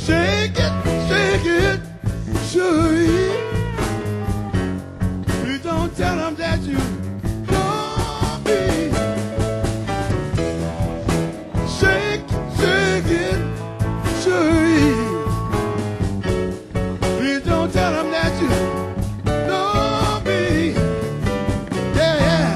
shake it, sure is. Please don't tell them that you love me. Shake it, sure is. Please don't tell them that you love me. Yeah.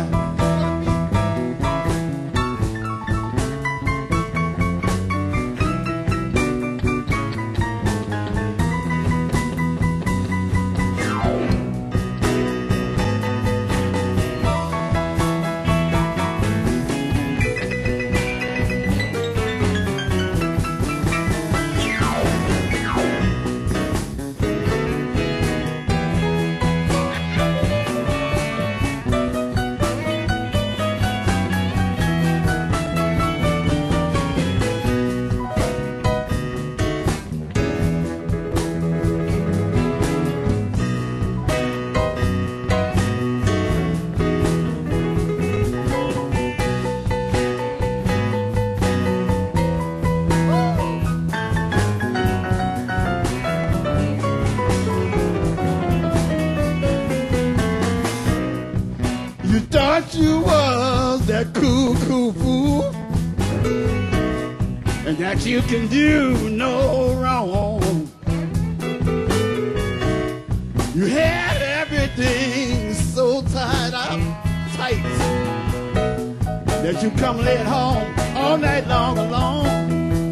You thought you was that cool fool, and that you can do no wrong. You had everything so tied up tight that you come late home all night long alone.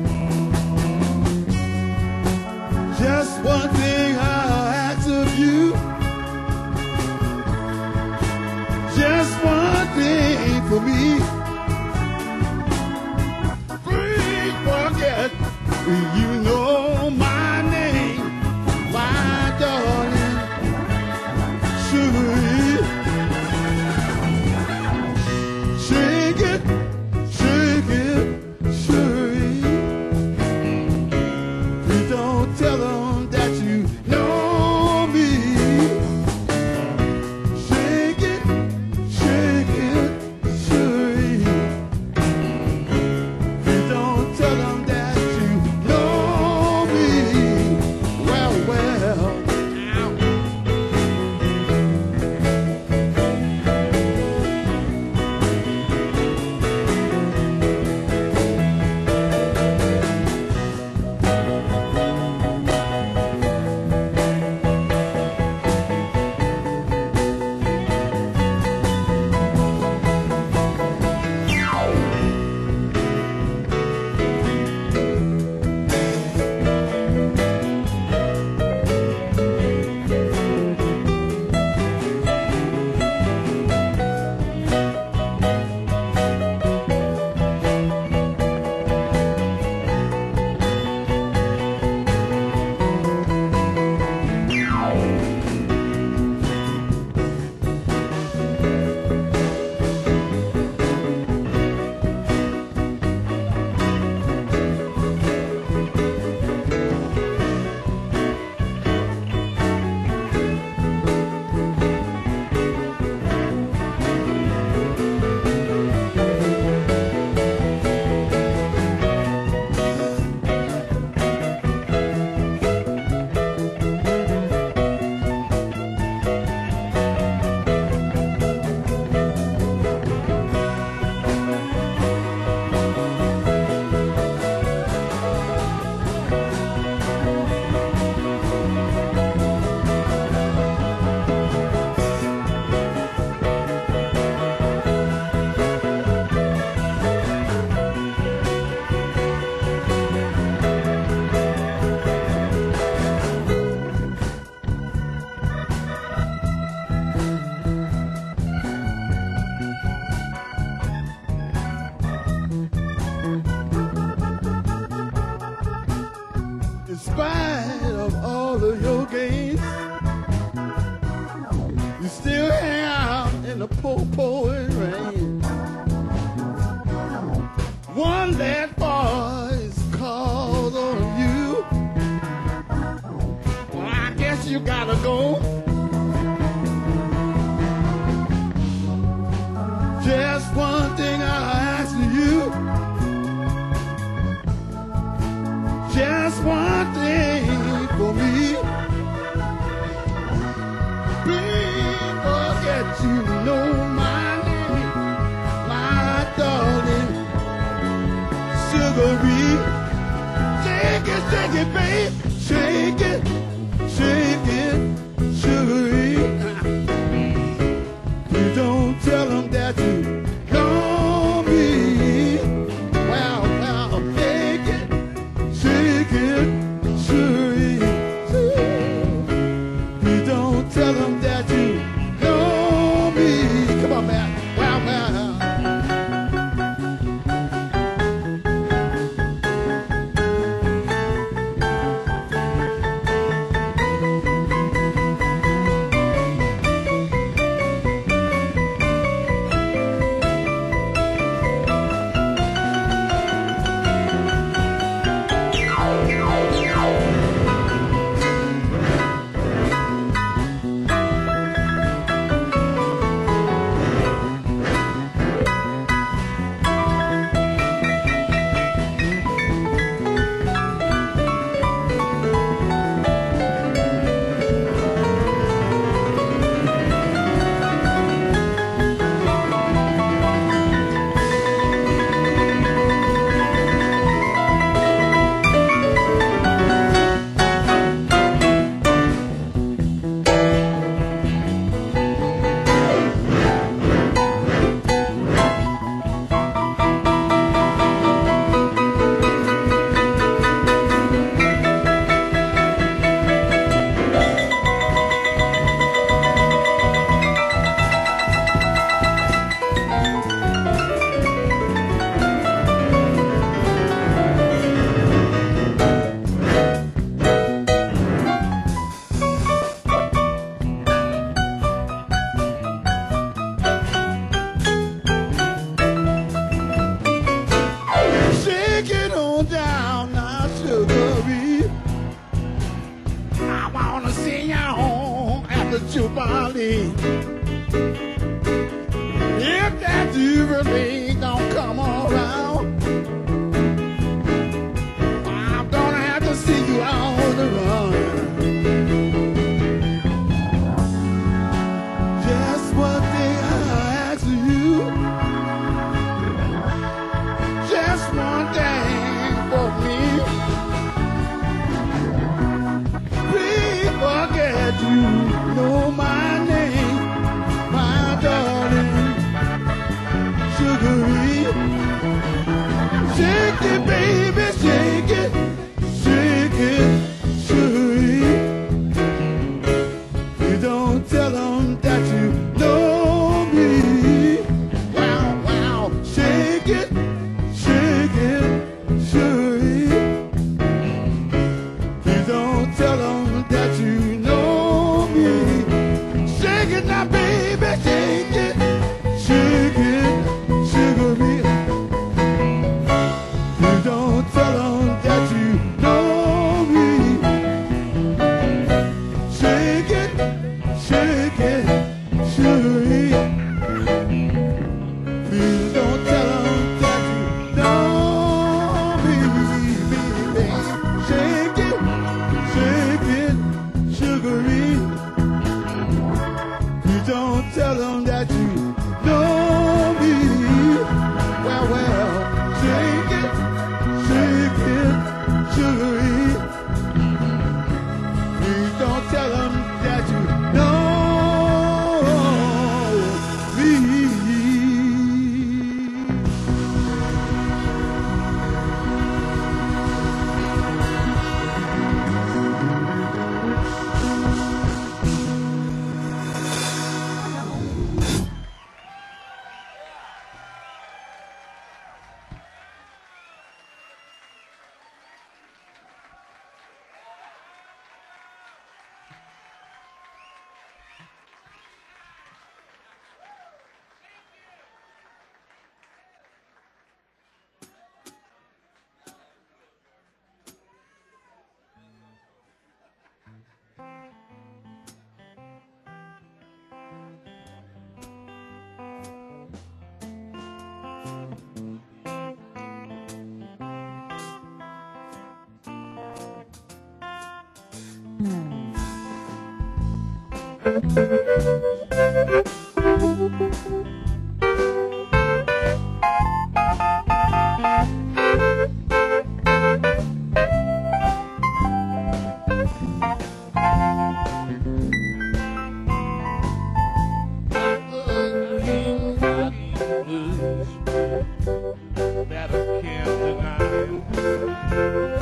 Just one thing I ask of you, just one thing for me. Please forget you know my name, my darling. Sure, shake it, sure. Please don't tell them that you know me. Shake it, sure. Please don't tell them that you know me. Well, ow. In spite of all of your games, you still hang out in the pouring rain. One last voice calls on you. Well, I guess you gotta go. Just one thing I ask of you. Just one thing it, babe, shake it, sugary. You don't tell them that you know me. Well, shake it, sugary. You don't tell them that you know me. Come on, man. Wow, wow. Shake it on down now, sugary. I wanna see you home at the Jubilee. If that Jubilee don't come around, I'm gonna have to see you on the run. Just one thing I ask you. Just one thing for me. Please forget you know my name, my darling, sugary. Shake it, baby, shake it, sugary. You don't tell them that you know me. Wow, wow, shake it, sugary. You don't tell them that you know me. Shake it now, baby, shake it, sugary. You don't tell them that you know me. Shake it, sugary. Please don't tell them that you know me, baby. Shake it, sugary. You don't tell them that you know me. Well, shake it, sugary. Please don't tell them that you know me.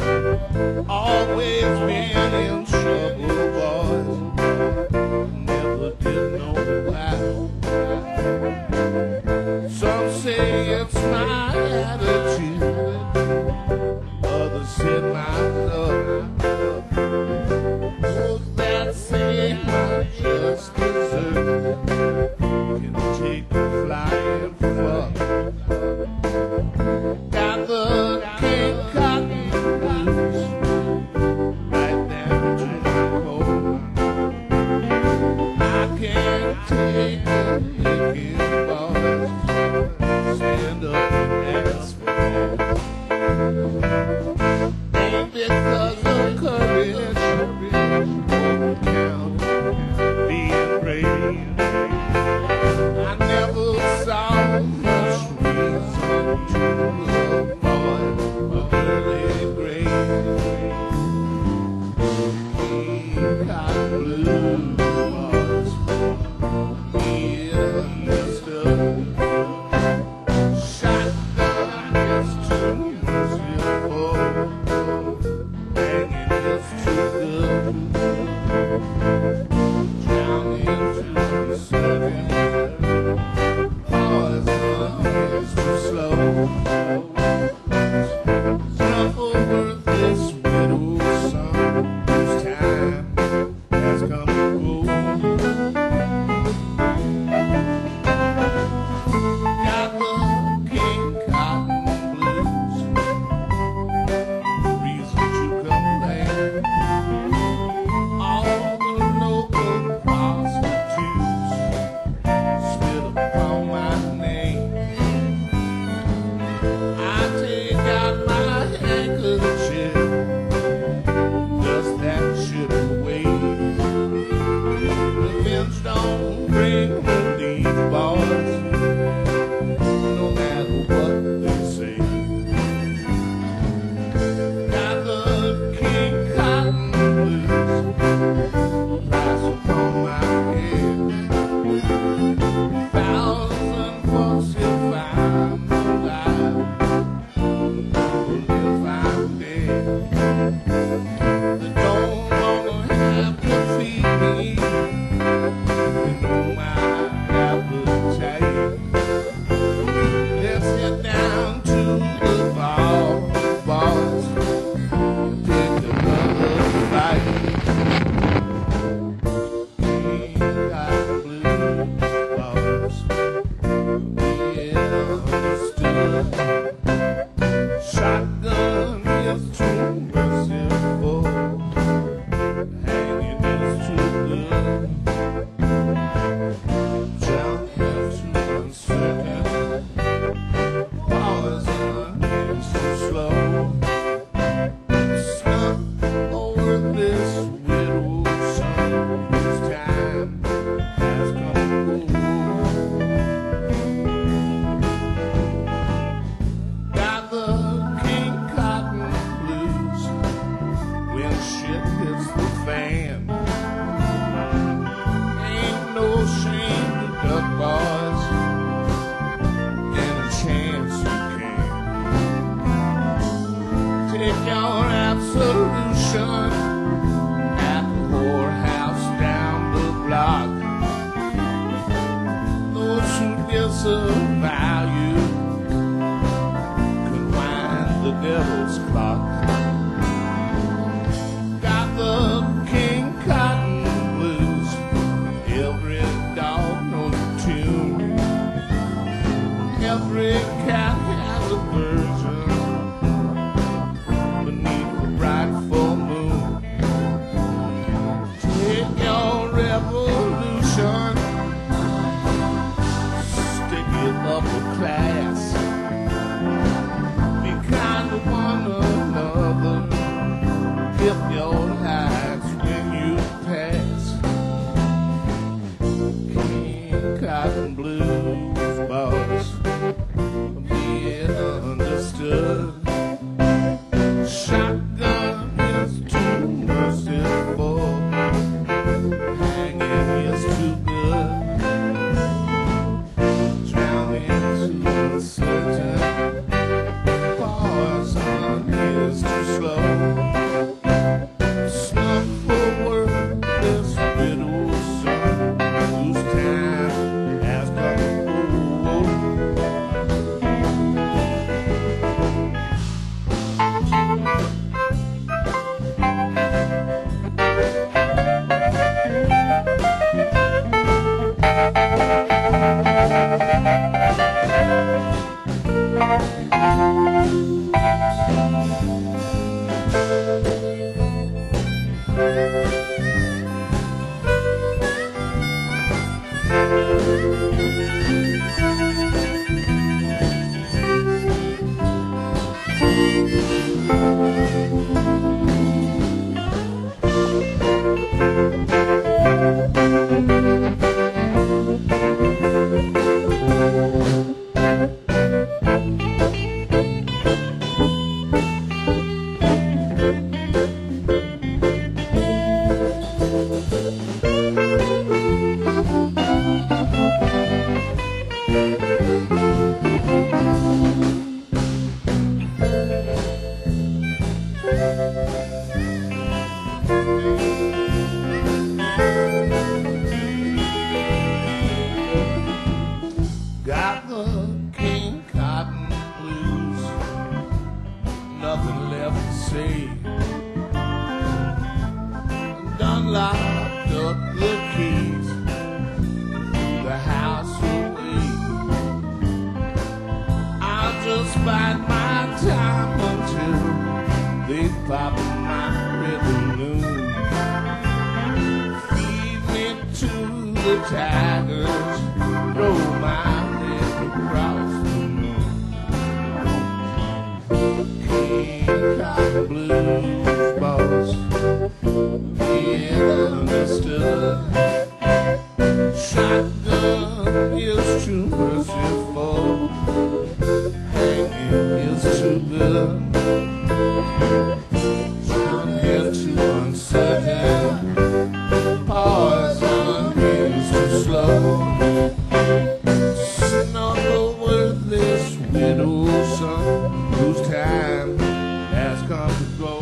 Always been in trouble, boys. Never did know why. Some say it's my attitude, others say my love. Those that say my just deserve can take the flying fuck. Got the King Cotton blues right down to the core. I can't take a licking, boys. Stand up and ask for more. Ain't because of courage, overcount, being brave. I never saw much reason to love, boy, but really great. King Cotton Blues, boys. Yeah, mister. Shotgun is too merciful. Hanging is too good. Drowning too certain. Poison is too slow. Suffer worth this widow's son, whose time has come to go. Got the King Cotton blues, reason to complain. All the local prostitutes spit upon my name. I take out my handkerchief, dust that shit away. Revenge don't bring relief, boys, no matter what they say. Got the King Cotton blues, price upon my head. 1,000 bucks if I'm alive, if I'm dead. They don't wanna have to feed me, they know my appetite. Let's head down to the bar, boys, take another bite. King Cotton Blues, boys. Yeah, understood. Shotgun is too merciful. Hanging is too good. Jump is too uncertain. Poison is too slow. Slump over this widow's son, whose time has come to go. Got the King Cotton blues when shit hits the fan. Ain't no shame to duck, boys, any chance you can. Take your absolution at the whorehouse down the block. Those who disavow you can wind the devil's clock. Got the King Cotton blues, every dog knows the tune. Every cat has a version beneath the bright full moon. Take your revolution, stick it Got the King Cotton blues, nothing left to say. Done locked up the keys, the house away. I'll just bide my time until they pop my red balloon. Feed me to the tigers, throw my leg across the moon. King Cotton Blues boss, yeah, understood. Shotgun is too merciful, hanging is too good. John is too uncertain, poison is too slow. Snuggle with this widow's son, whose time has come to go.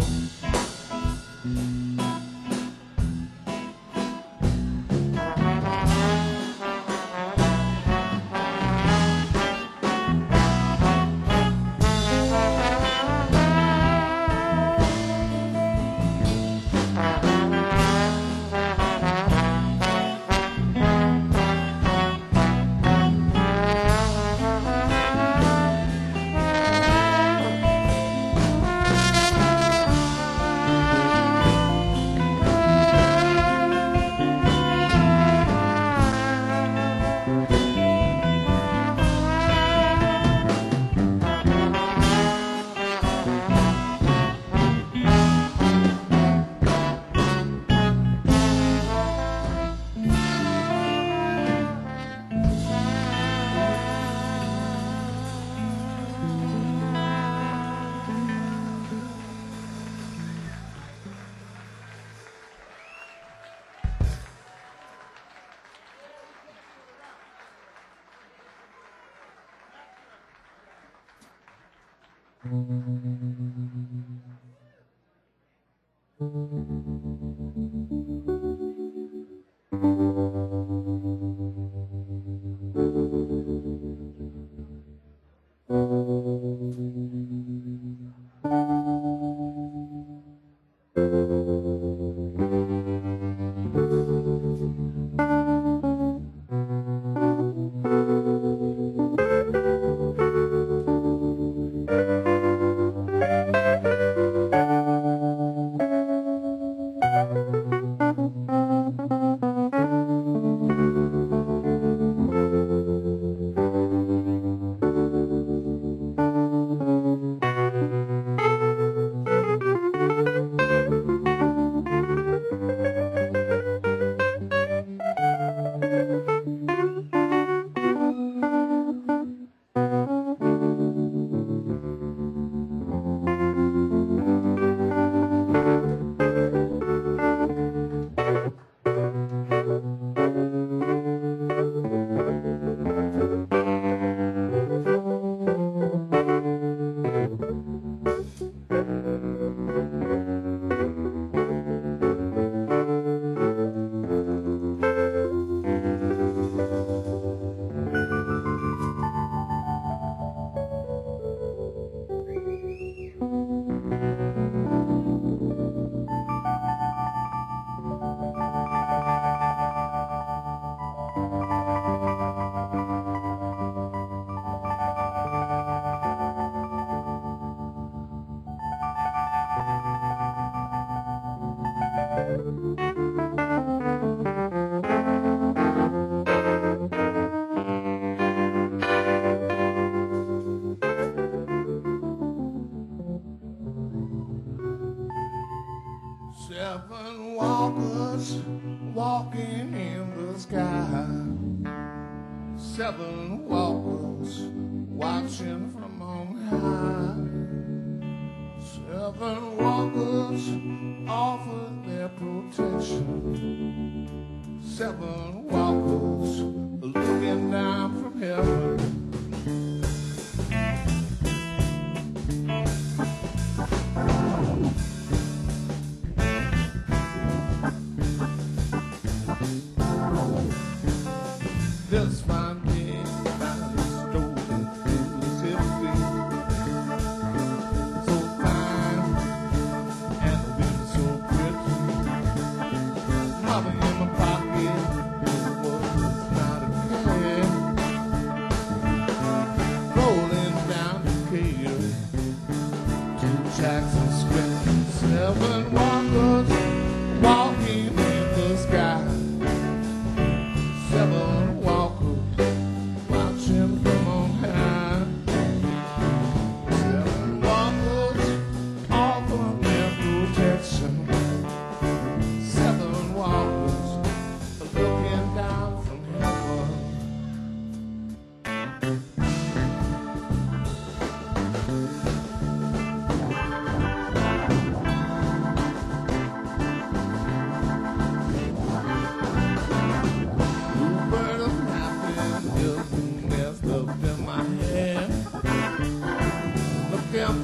Seven walkers walking in the sky. Seven walkers watching from on high. Seven walkers offered their protection. Seven walkers looking down from heaven.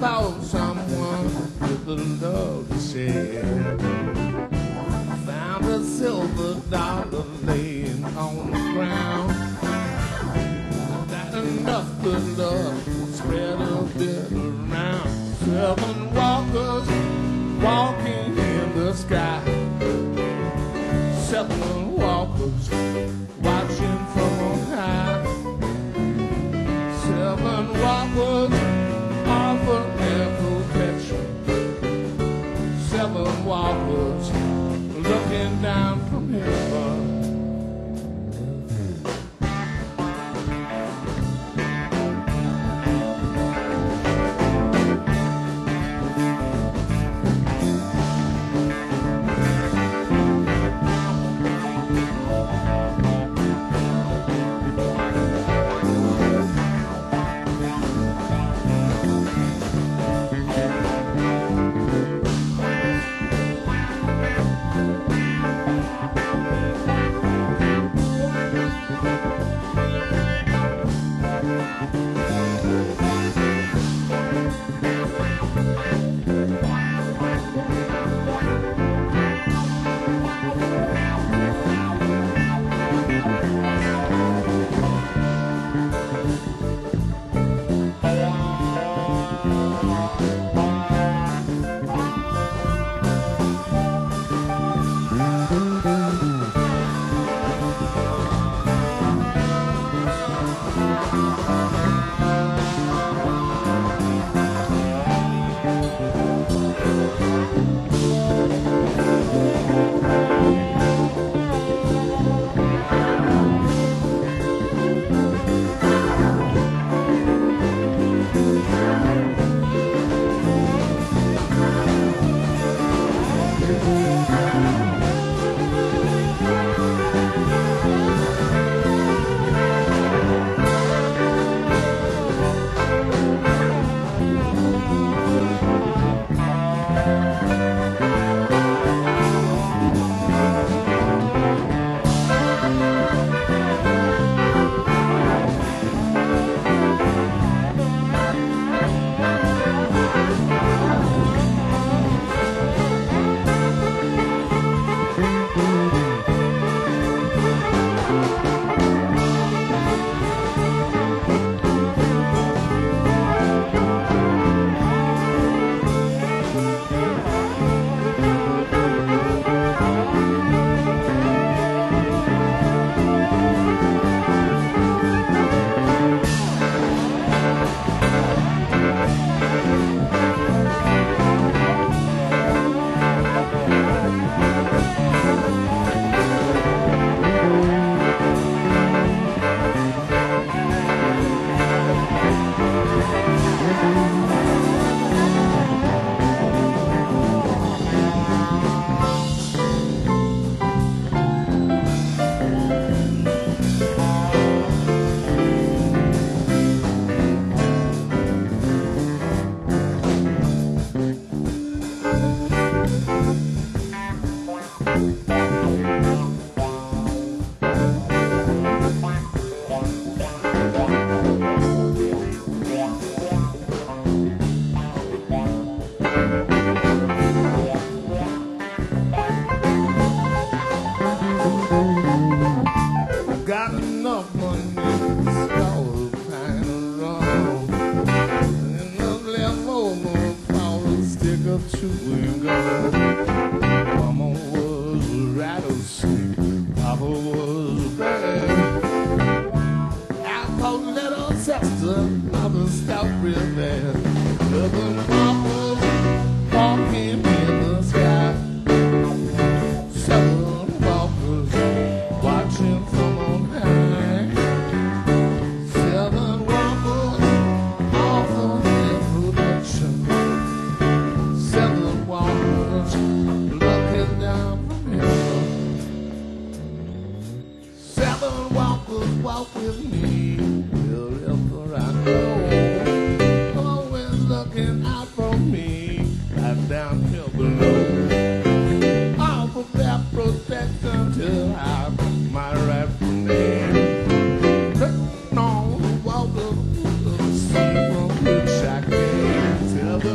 found someone with a love to share. Found a silver dollar laying on the ground. Not enough good love spread a bit around. 7 walkers walking in the sky. 7 walkers watching from on high. 7 walkers offer their protection. 7 walkers looking down from heaven. chewing gum. Mama was a rattlesnake, Papa was bad. I called little sister, mother stopped real bad. Little Papa walking in the sky. Seven walkers watching from on high. Seven walkers off of their production. Seven walkers looking down from heaven. Seven walkers walk with me wherever I go. Always looking out for me right down here below. Off of their protection till I my rightful name. Written on the wall of the sea from which I came.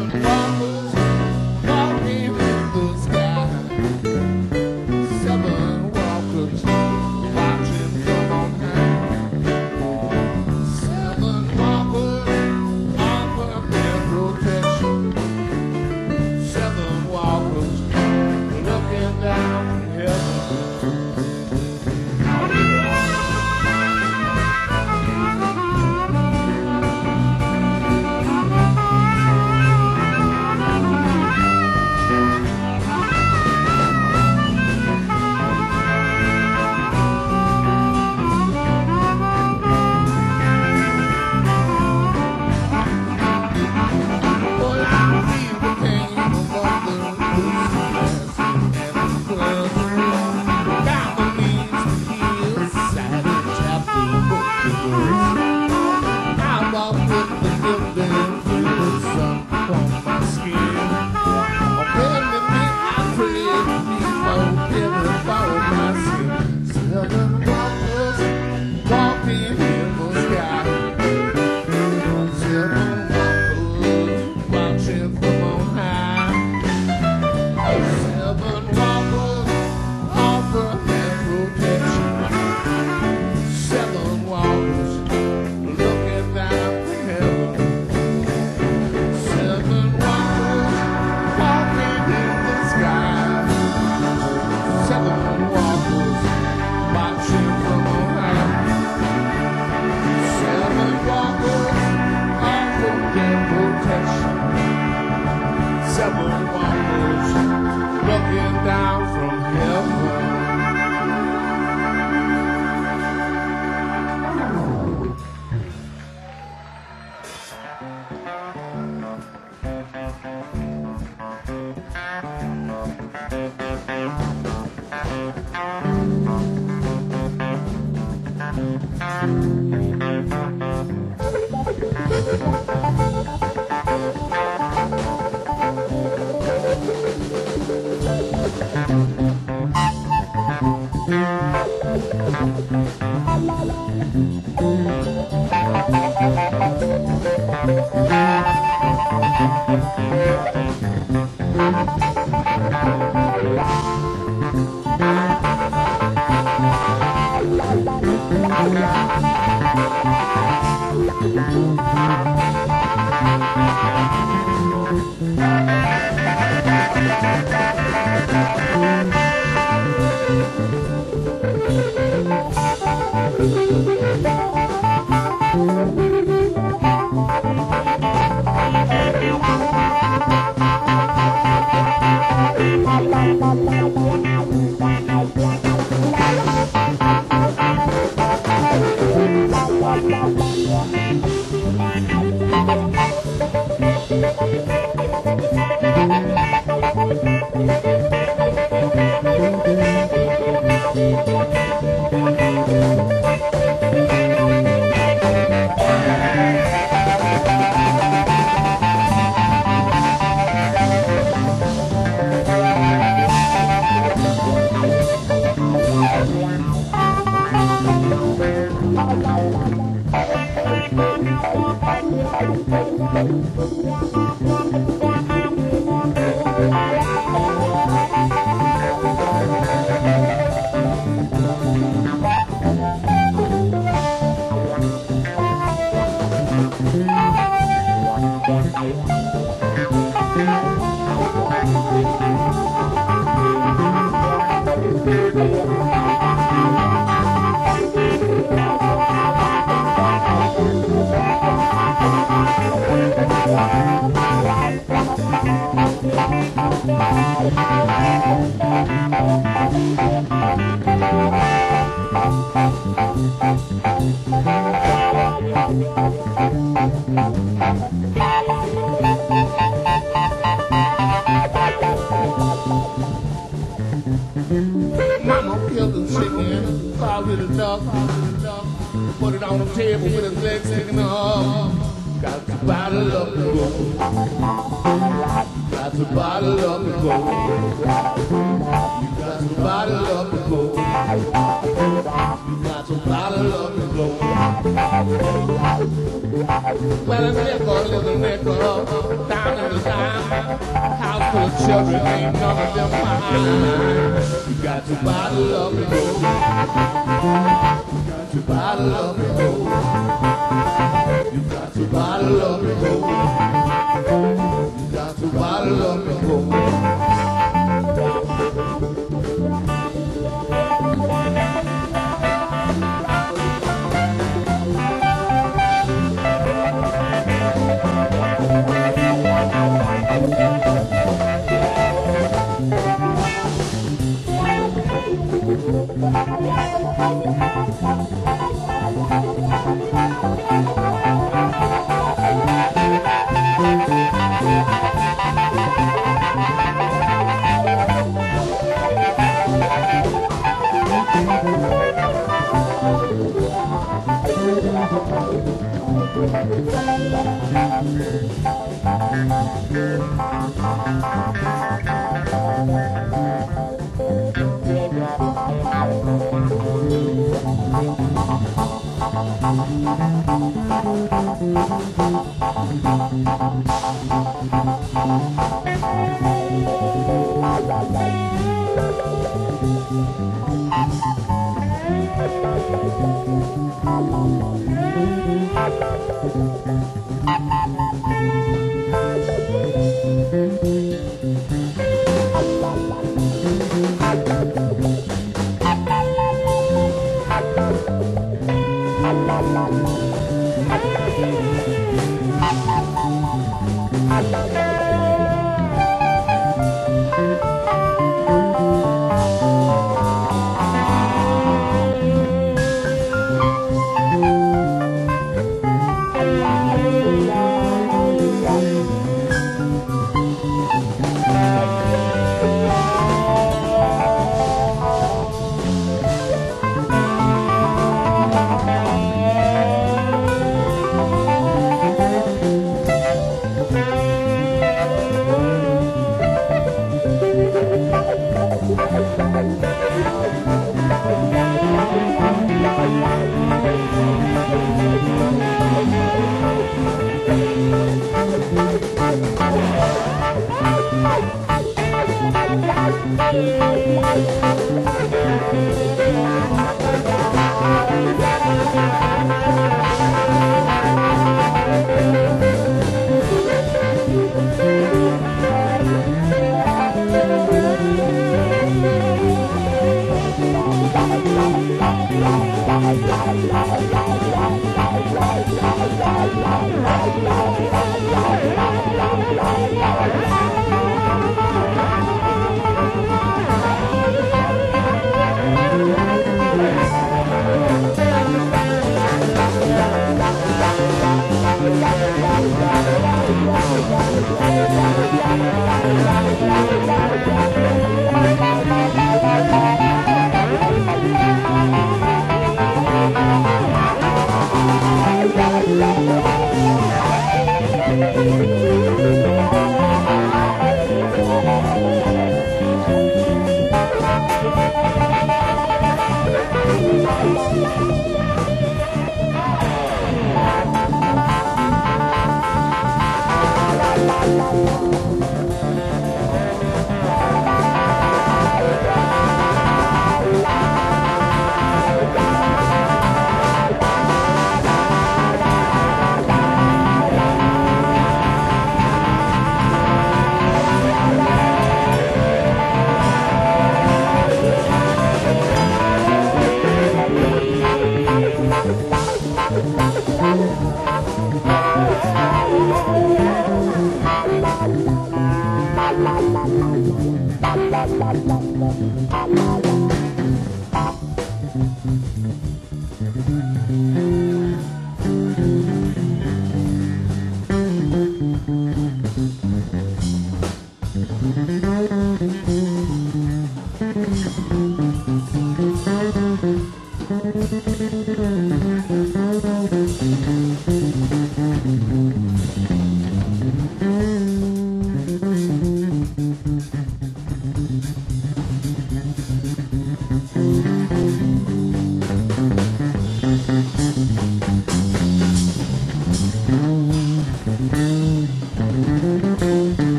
Mama killed the chicken, found with a duck, put it on the table with his legs sticking up. Got to bottle up the gold. Got to bottle up the gold. You got to bottle up the gold. You got to bottle up the gold. Well, a nickel, down in the dime. House full of children, ain't none of them mine. You got to bottle up the gold. You got to bottle up the gold. You got to bottle up the gold. You got to bottle up the gold.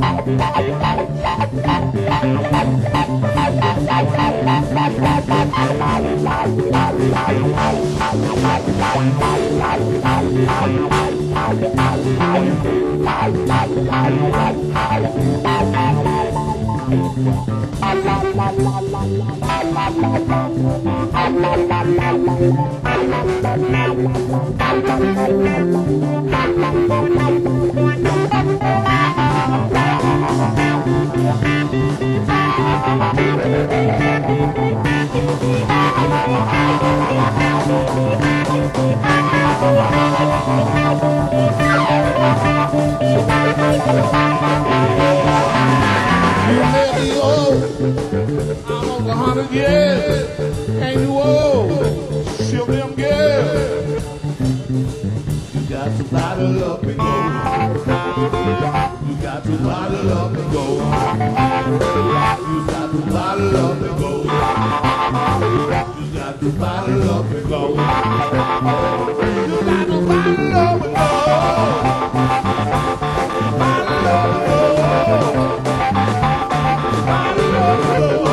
Almost 100 years, ain't you old? Show them girls. You got to bottle up and go. You got to bottle up and go. You got to bottle up and go. You got to bottle up and go. You got to bottle up and go. Bottle up and go. Bottle up and go.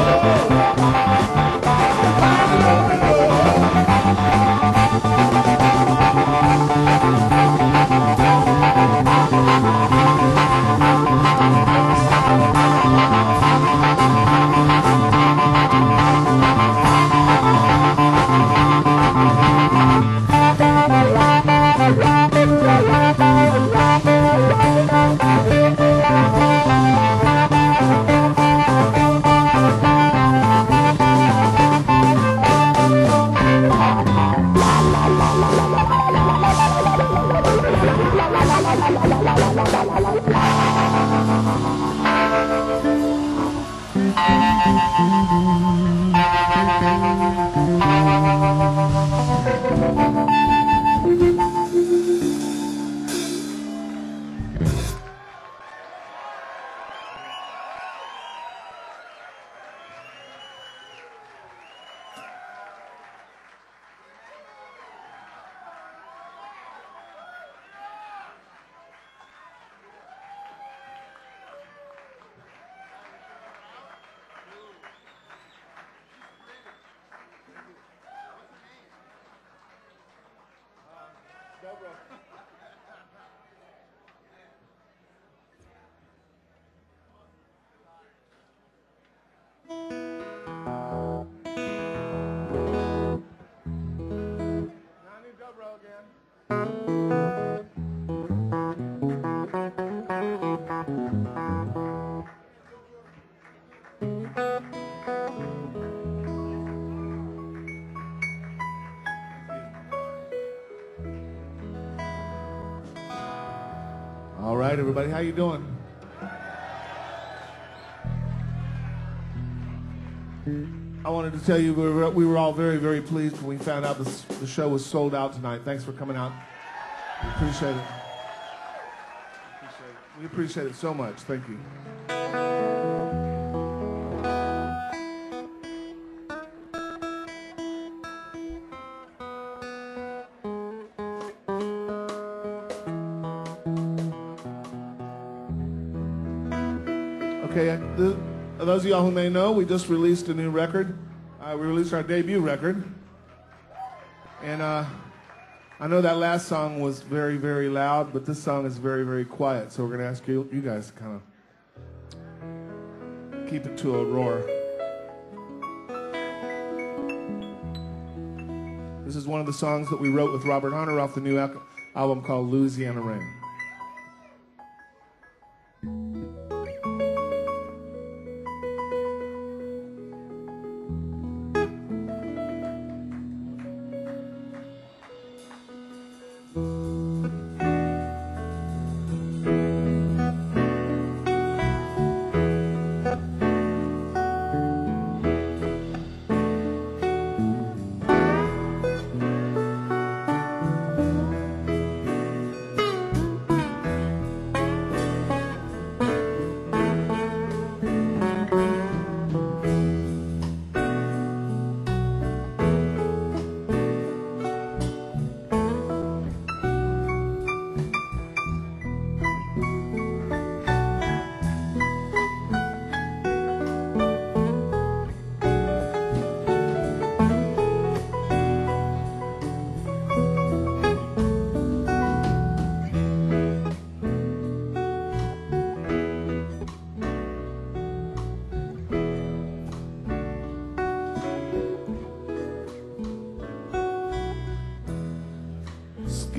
All right, everybody, how you doing? I wanted to tell you we were all very, very pleased when we found out the show was sold out tonight. Thanks for coming out. We appreciate it. We appreciate it so much. Thank you. Okay, those of y'all who may know, we just released a new record. We released our debut record. And I know that last song was very, very loud, but this song is very, very quiet. So we're going to ask you guys to kind of keep it to a roar. This is one of the songs that we wrote with Robert Hunter off the new album called Louisiana Rain.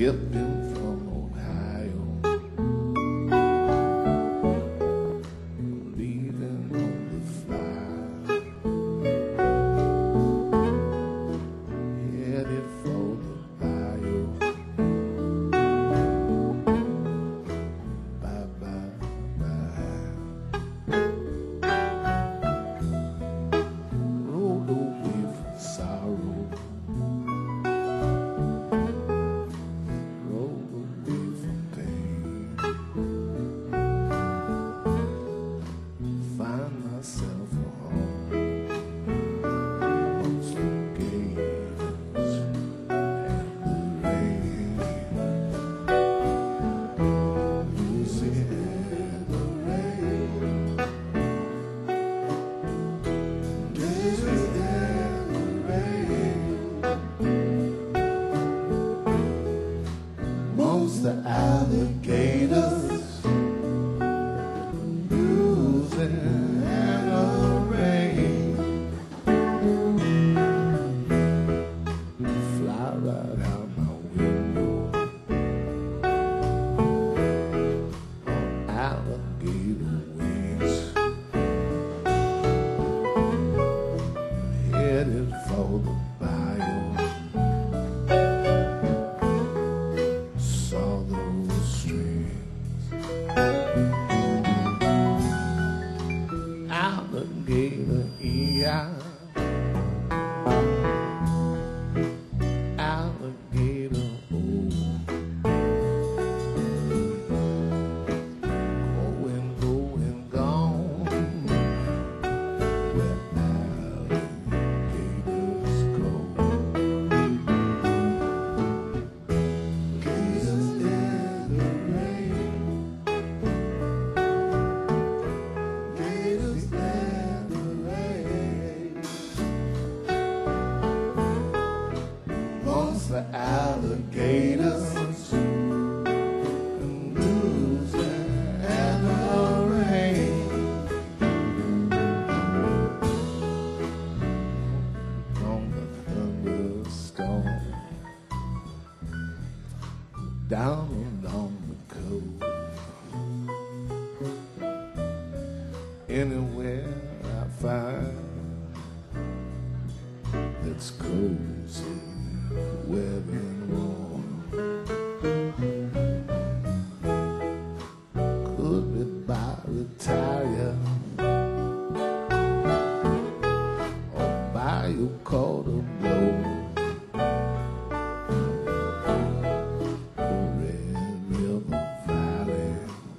shipping from Ohio, leaving on the fly, headed for the bayou. Bye, bye, bye. Roll away from sorrow, roll away from pain. Find myself a home amongst the gales and the rain. Music and the rain. Music and the rain. Amongst the alligators, music and the rain. Fly right out my window on alligator wings, headed for the bayou. Saw those strings, alligator E.I., alligator O. Going, going, gone, where alligators go. Jesus in the rain, Jesus in the rain. Amongst the alligators, music and the rain. On the thunderstorm, down along the coast, anywhere I find that's cozy, wet and warm. Could be by the tire or by your quarter blow. Red River Valley,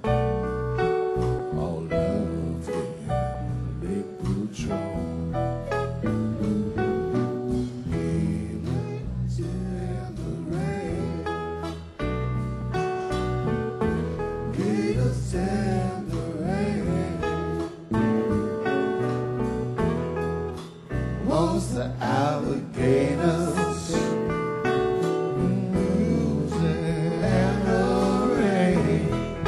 all lovely Lake Boudreaux. Gators in the rain, gators in the rain. Amongst the alligators, music and the rain.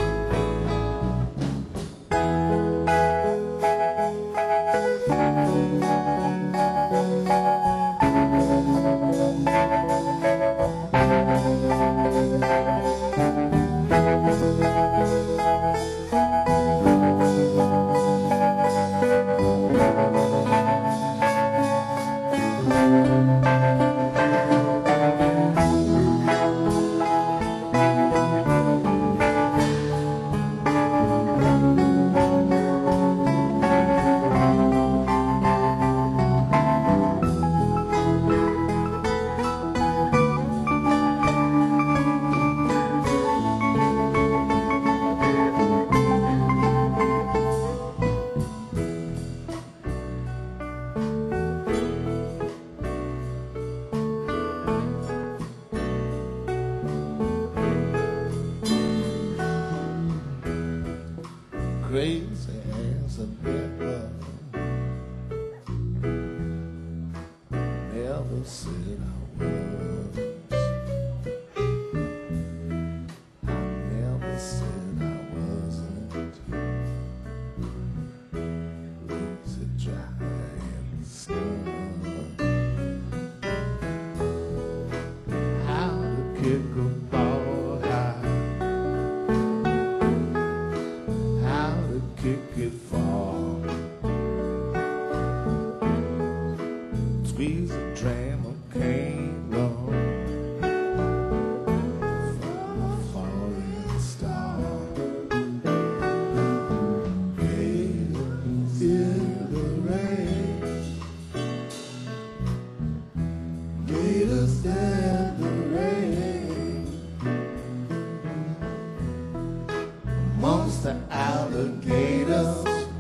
Crazy as a river, never said I was. I never said I wasn't. Lazy, dry, and sun. How to kick a ball fall. Squeeze a dram of cane rum. Falling star. Gators in the rain. Gators in the rain. Amongst the alligators.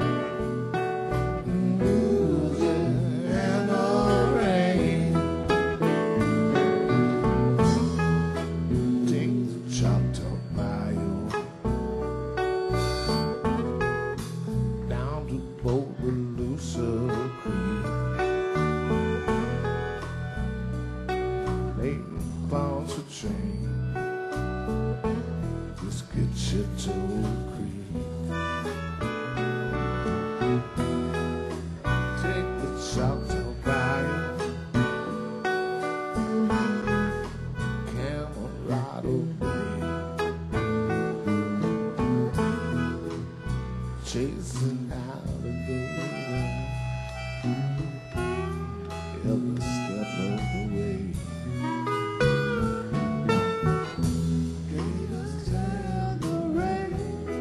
Chasing alligator every step of the way. Gators tell the rain.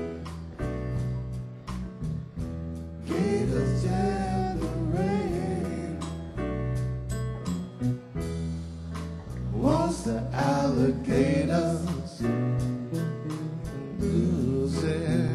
Gators tell the rain. Once the alligators losing.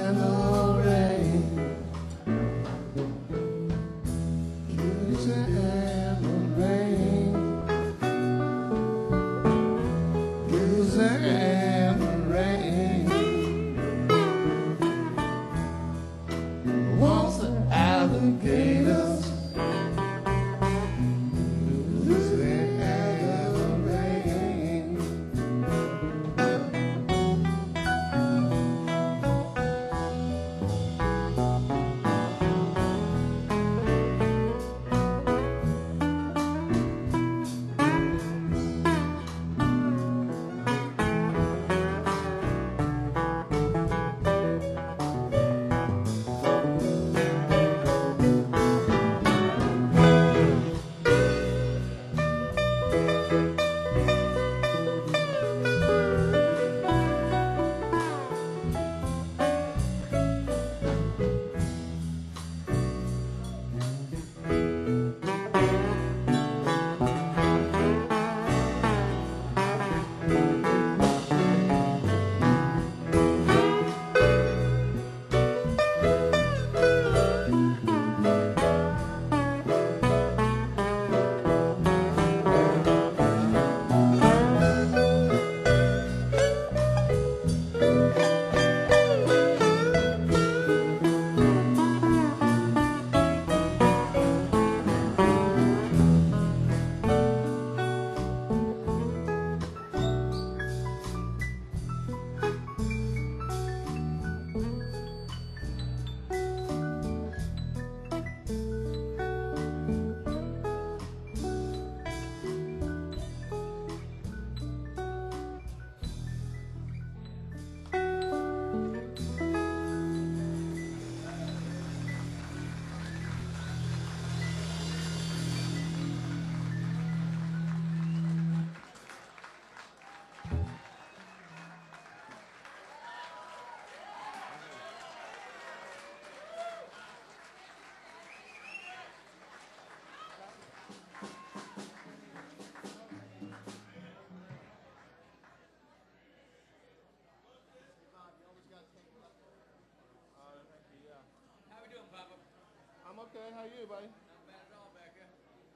I'm okay. How you, buddy? Not bad at all, Becca.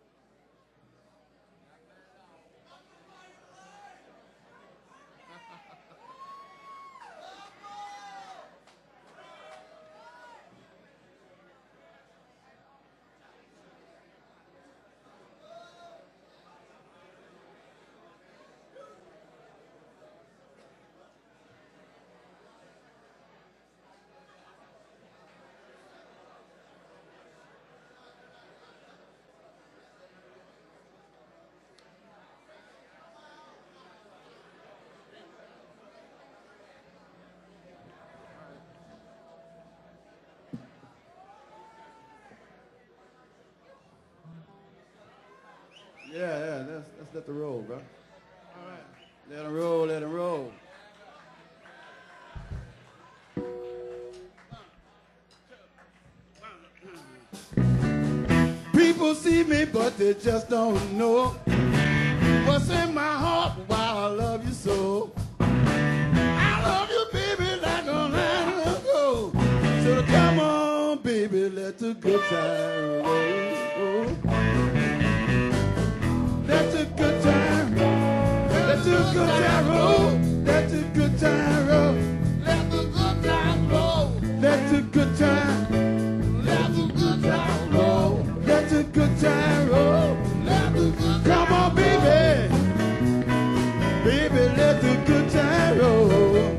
Not bad at all. Yeah, let's let the roll, bro. All right. Let him roll, let him roll. People see me, but they just don't know what's in my heart, why I love you so. I love you, baby, like a land ago. So come on, baby, let the good time roll. Let the good time, let the good time roll. Let the good time roll. Let the good time roll. Let the good time, Let the good time roll. let the good time roll. Let the good Come on, baby, baby, let the good time roll.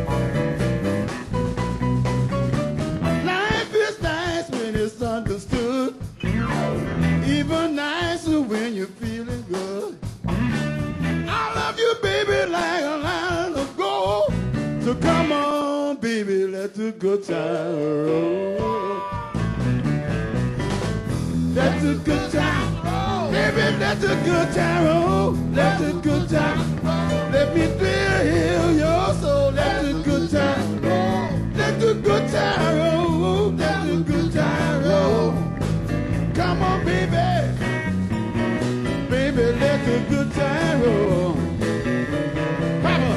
Life is nice when it's understood, even nicer when you're feeling good. I love you, baby, like a line of gold. So come on, baby, let the good time roll. Let the good time, baby, let the good time roll. Let the good time, let me feel your soul. Let the good time roll. Let the good time roll. Let the good time roll. Come on, baby, baby, let the good time roll. Papa.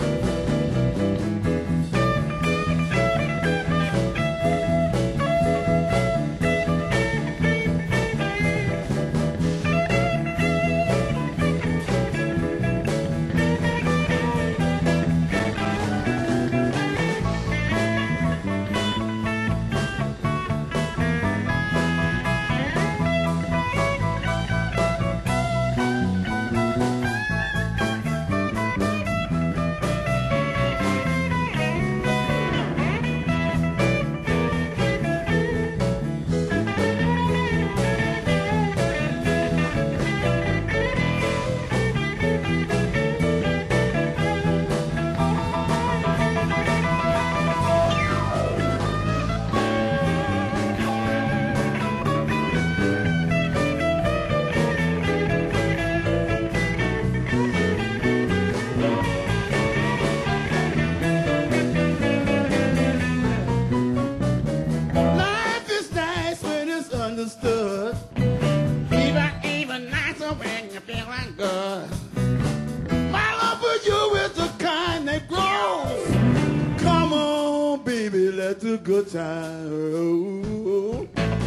Life is nice when it's understood. Even nicer when you're feeling good. My love for you is the kind that grows. Come on, baby, let the good time roll.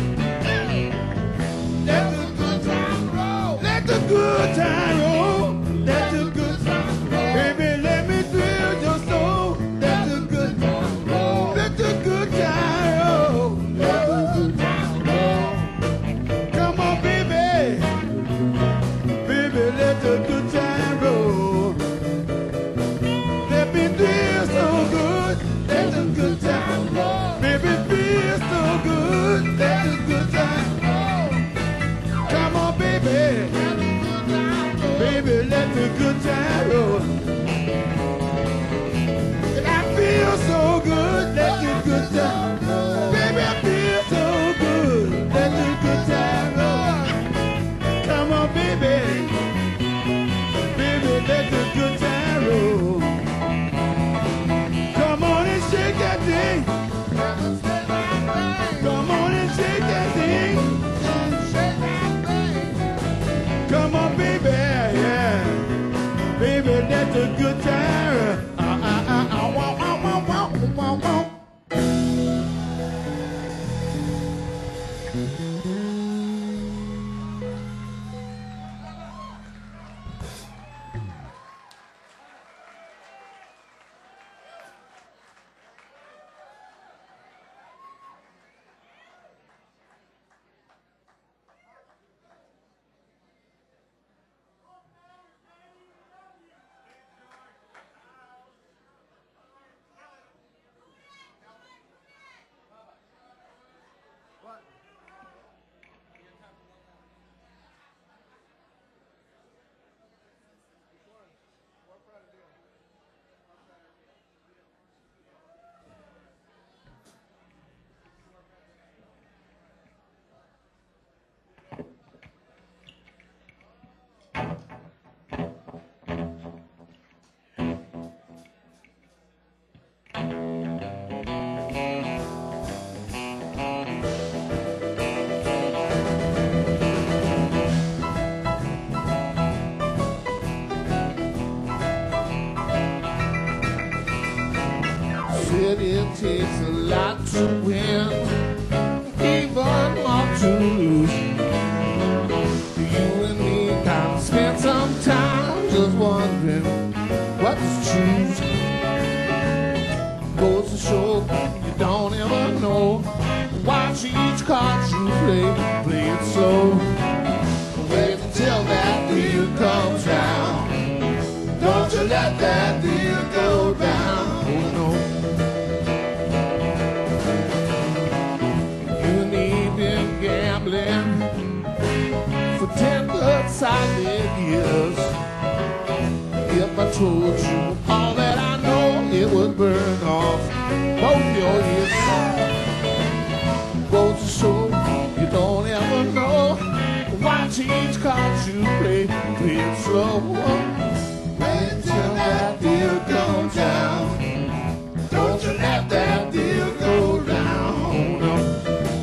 Let the good time roll. Let the good time roll. Let the good time roll. Baby, let me thrill your soul. Let the good time roll. Let the good time roll. Let the good time roll. Come on, baby. Baby, let the good time roll. Let me feel so good. Let the good time roll. Baby, feel so good. Let the good time roll. Come on, baby. Baby, let the good time roll. And I feel so good. Let the good time roll. Baby, I feel so good. Let the good time roll. Come on, baby. Baby, let the good time roll. Come on and shake that thing. Come on and shake that thing. Come on, baby, yeah. Baby, let the good time. takes a lot to win, even more to lose. You and me kind of spent some time just wondering what to choose. Goes to show you don't ever know. Watch each card you play it slow. Wait until that deal comes down. Don't you let that deal go down. Oh no. You and me been gambling for 10 good solid years. If I told you all that I know, it would burn off both your ears. Goes to show you don't ever know. Watch each card you play it slow. Wait until that deal comes down. Don't you let that deal go down. Oh, no.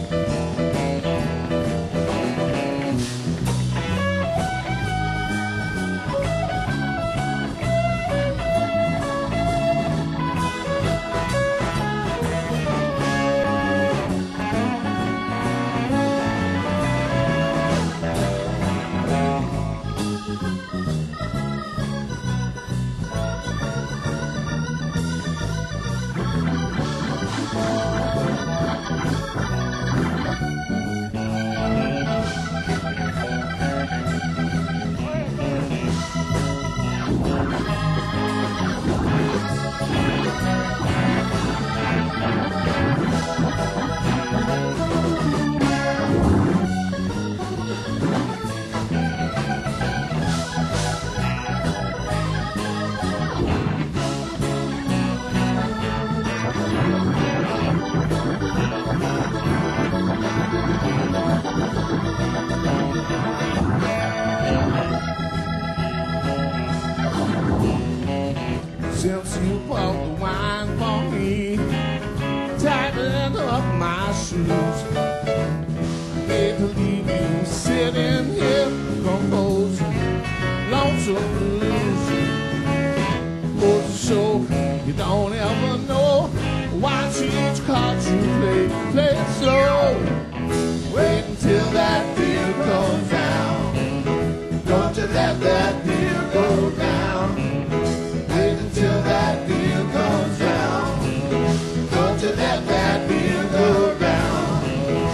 Since you bought the wine for me, tightened up my shoes, hate to leave you sitting here composing lonesome blues. Goes to show you don't ever know. Watch each card you play it slow. Wait until that deal comes down. Don't you let that deal go down. Wait until that deal comes down. Don't you let that deal go down.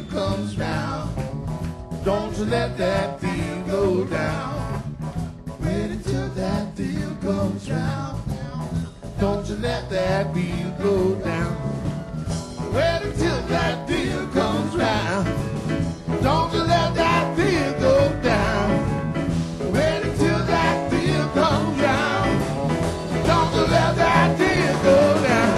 deal comes round. Don't you let that deal go down. Wait until that deal comes round. Don't you let that deal go down. Wait until that deal comes round. Don't you let that deal go down. Wait until that deal comes round. Don't you let that deal go down.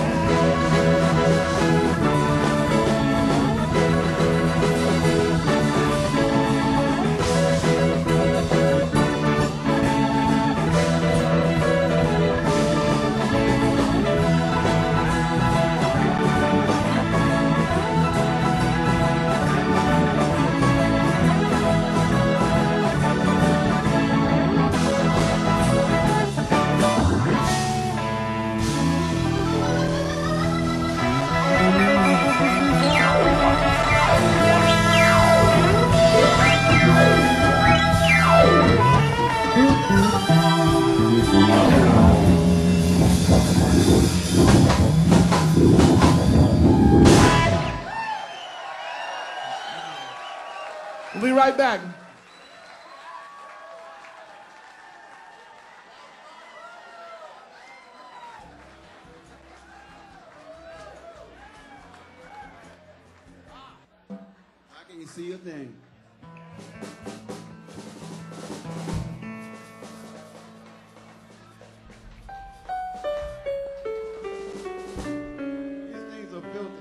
We'll be right back. I can't see a thing. These things are filthy.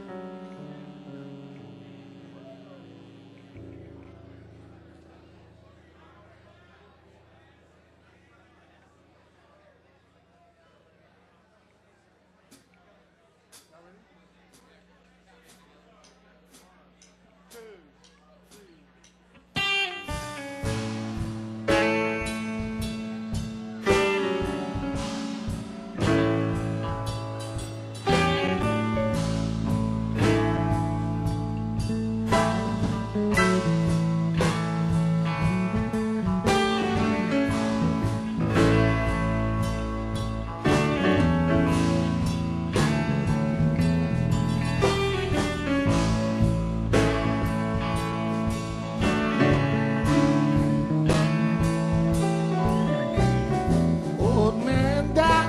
Old man died.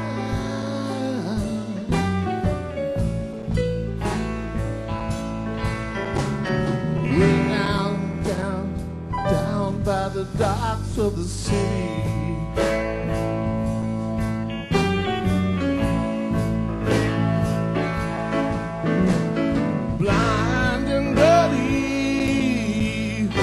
Way down by the docks of the sea. Blind and dirty,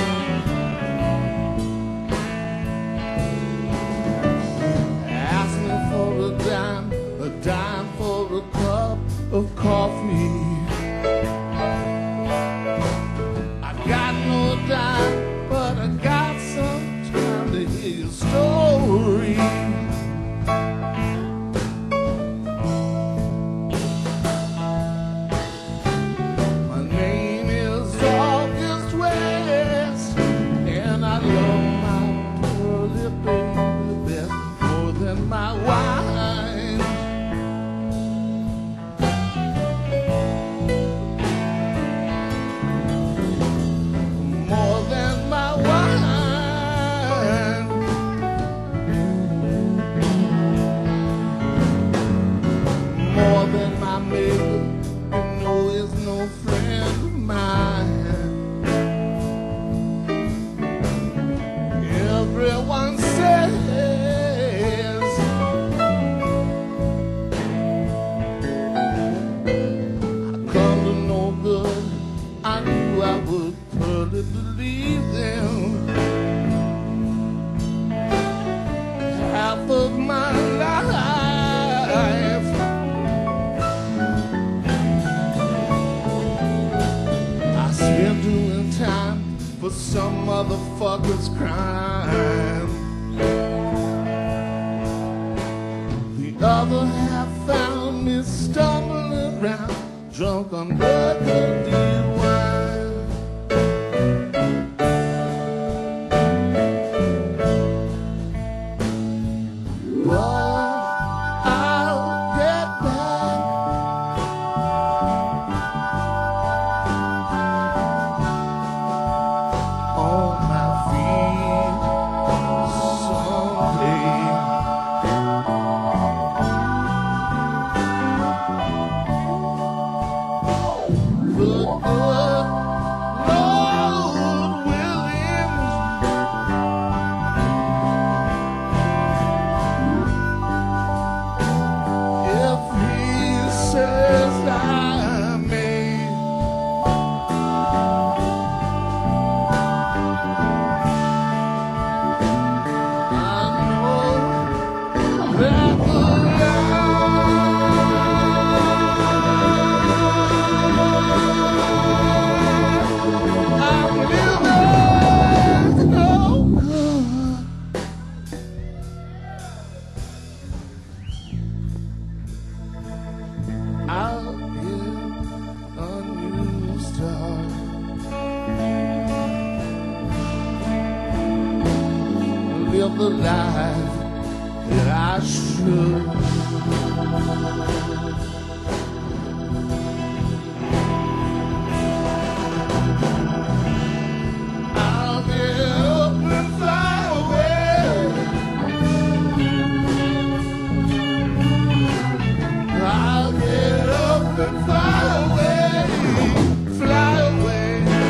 asking for a dime for a cup of coffee. I got no dime, but I got some time to hear your story. My name is August West, and I love my pearly baby best more than my wine. More than my wine. More than my neighbor, you know is no friend of mine. Everyone says I come to no good. I knew I would fully believe them. Half of my life I spent doing time for some motherfucker's crime. The other half found me stumbling around, drunk on burgundy wine. But I'll get back. of the life that I should. I'll get up and fly away. I'll get up and fly away, fly away.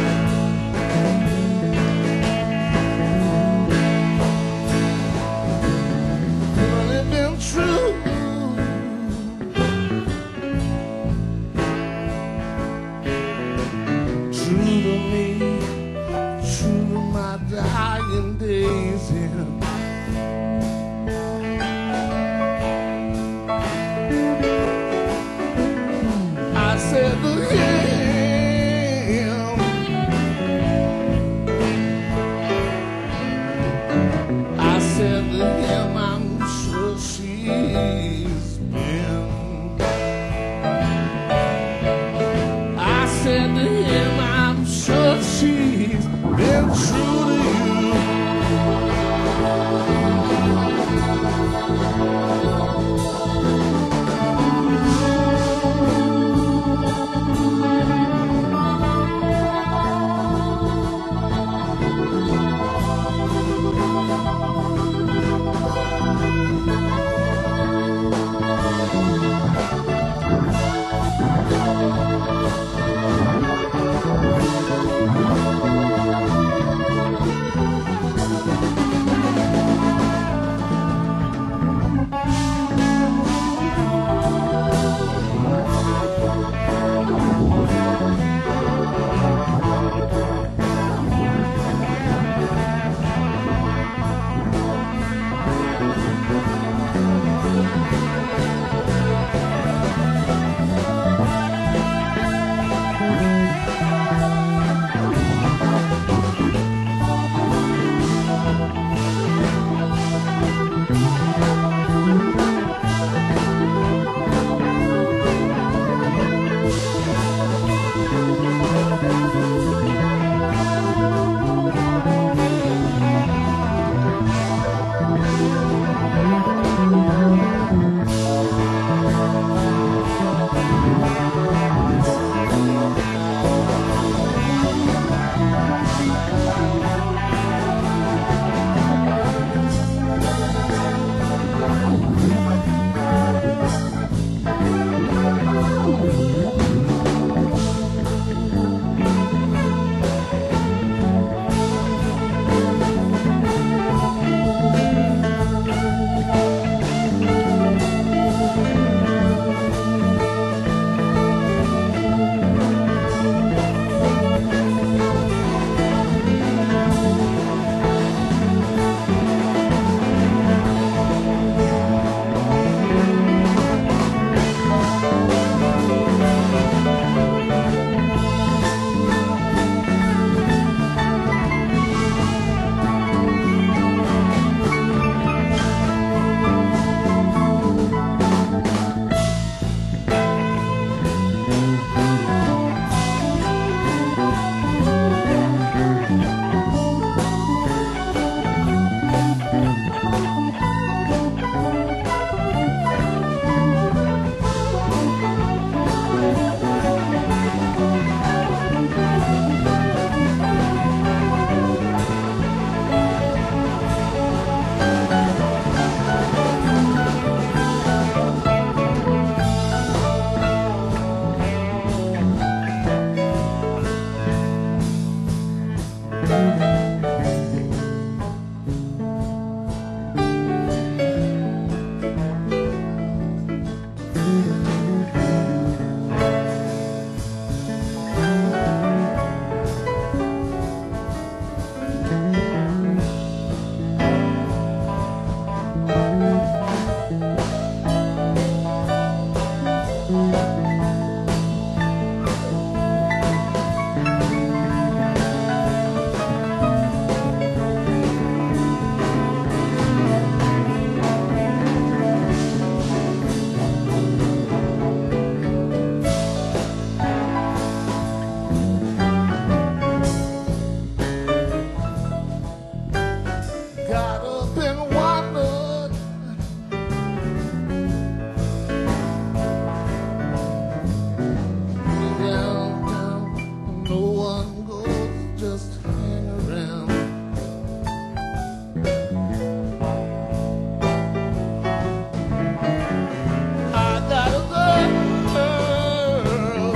True. True to me, true to my dying days, yeah. I said to him, I said to him, I'm sure she's been. I said to him, I'm sure she's been true to you. just hang around. I got a girl.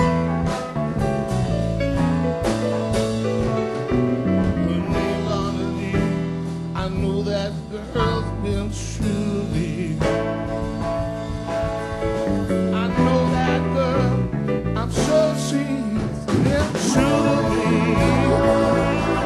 Her name's Honesty. I know that girl's been truly. I know that girl. I'm sure she's been true to me.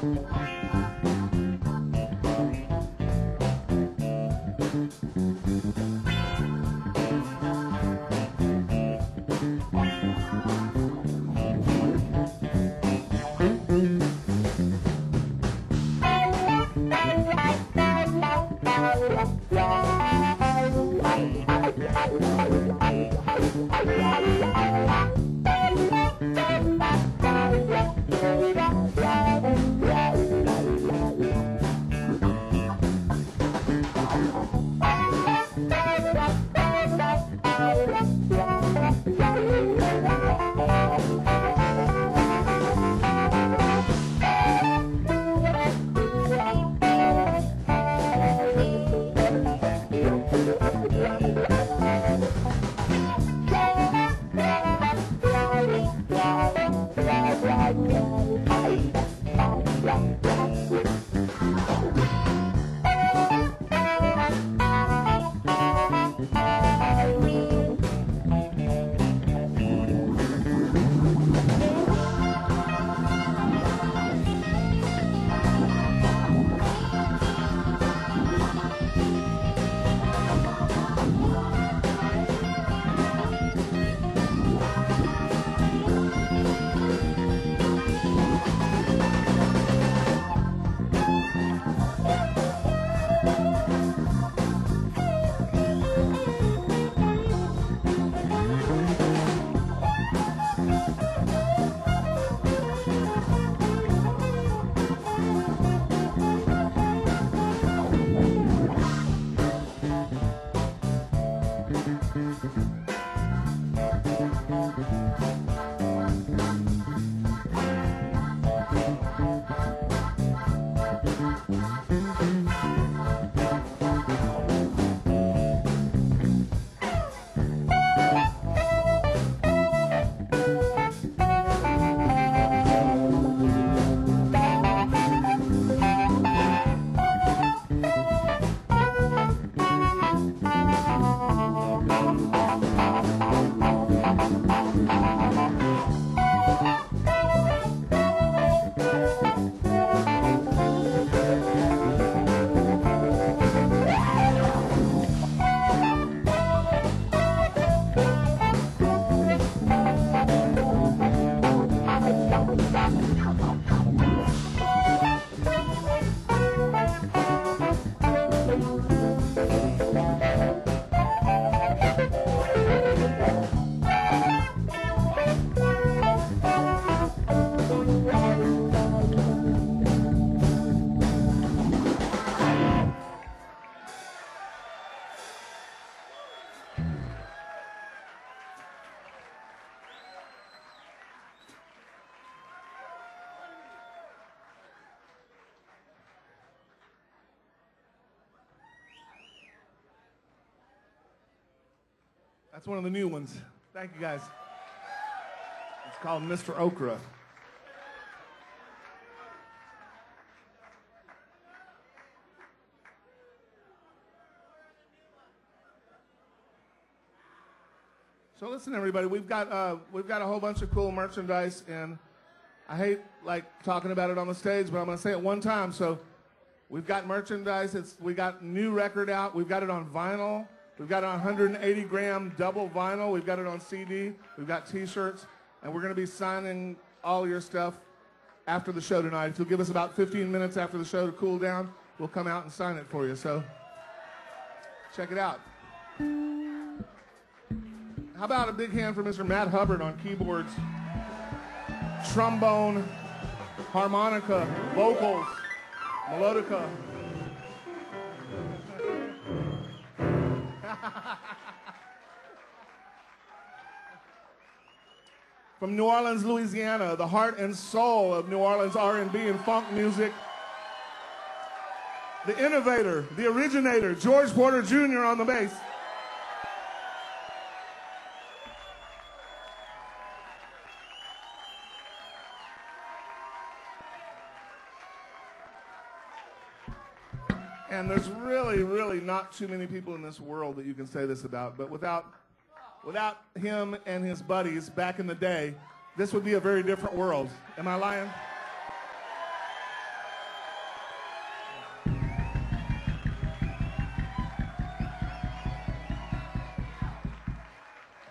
That's one of the new ones. Thank you, guys. It's called Mr. Okra. So listen, everybody, we've got a whole bunch of cool merchandise, and I hate talking about it on the stage, but I'm going to say it one time. So we've got merchandise. We got new record out. We've got it on vinyl. We've got it on 180-gram double vinyl. We've got it on CD. We've got T-shirts, and we're going to be signing all your stuff after the show tonight. If you'll give us about 15 minutes after the show to cool down, we'll come out and sign it for you. So check it out. How about a big hand for Mr. Matt Hubbard on keyboards, trombone, harmonica, vocals, melodica. From New Orleans, Louisiana, the heart and soul of New Orleans R&B and funk music, the innovator, the originator, George Porter Jr. on the bass. And there's really, really not too many people in this world that you can say this about, but without him and his buddies back in the day, this would be a very different world. Am I lying?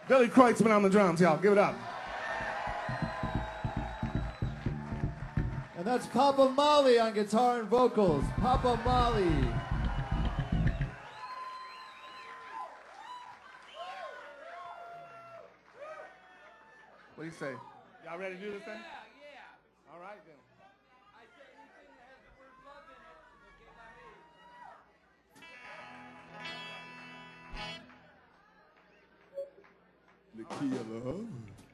Billy Kreutzmann on the drums, y'all. Give it up. And that's Papa Molly on guitar and vocals. Papa Molly. What do you say? Y'all ready to do this thing? Yeah. All right, then. The key of love.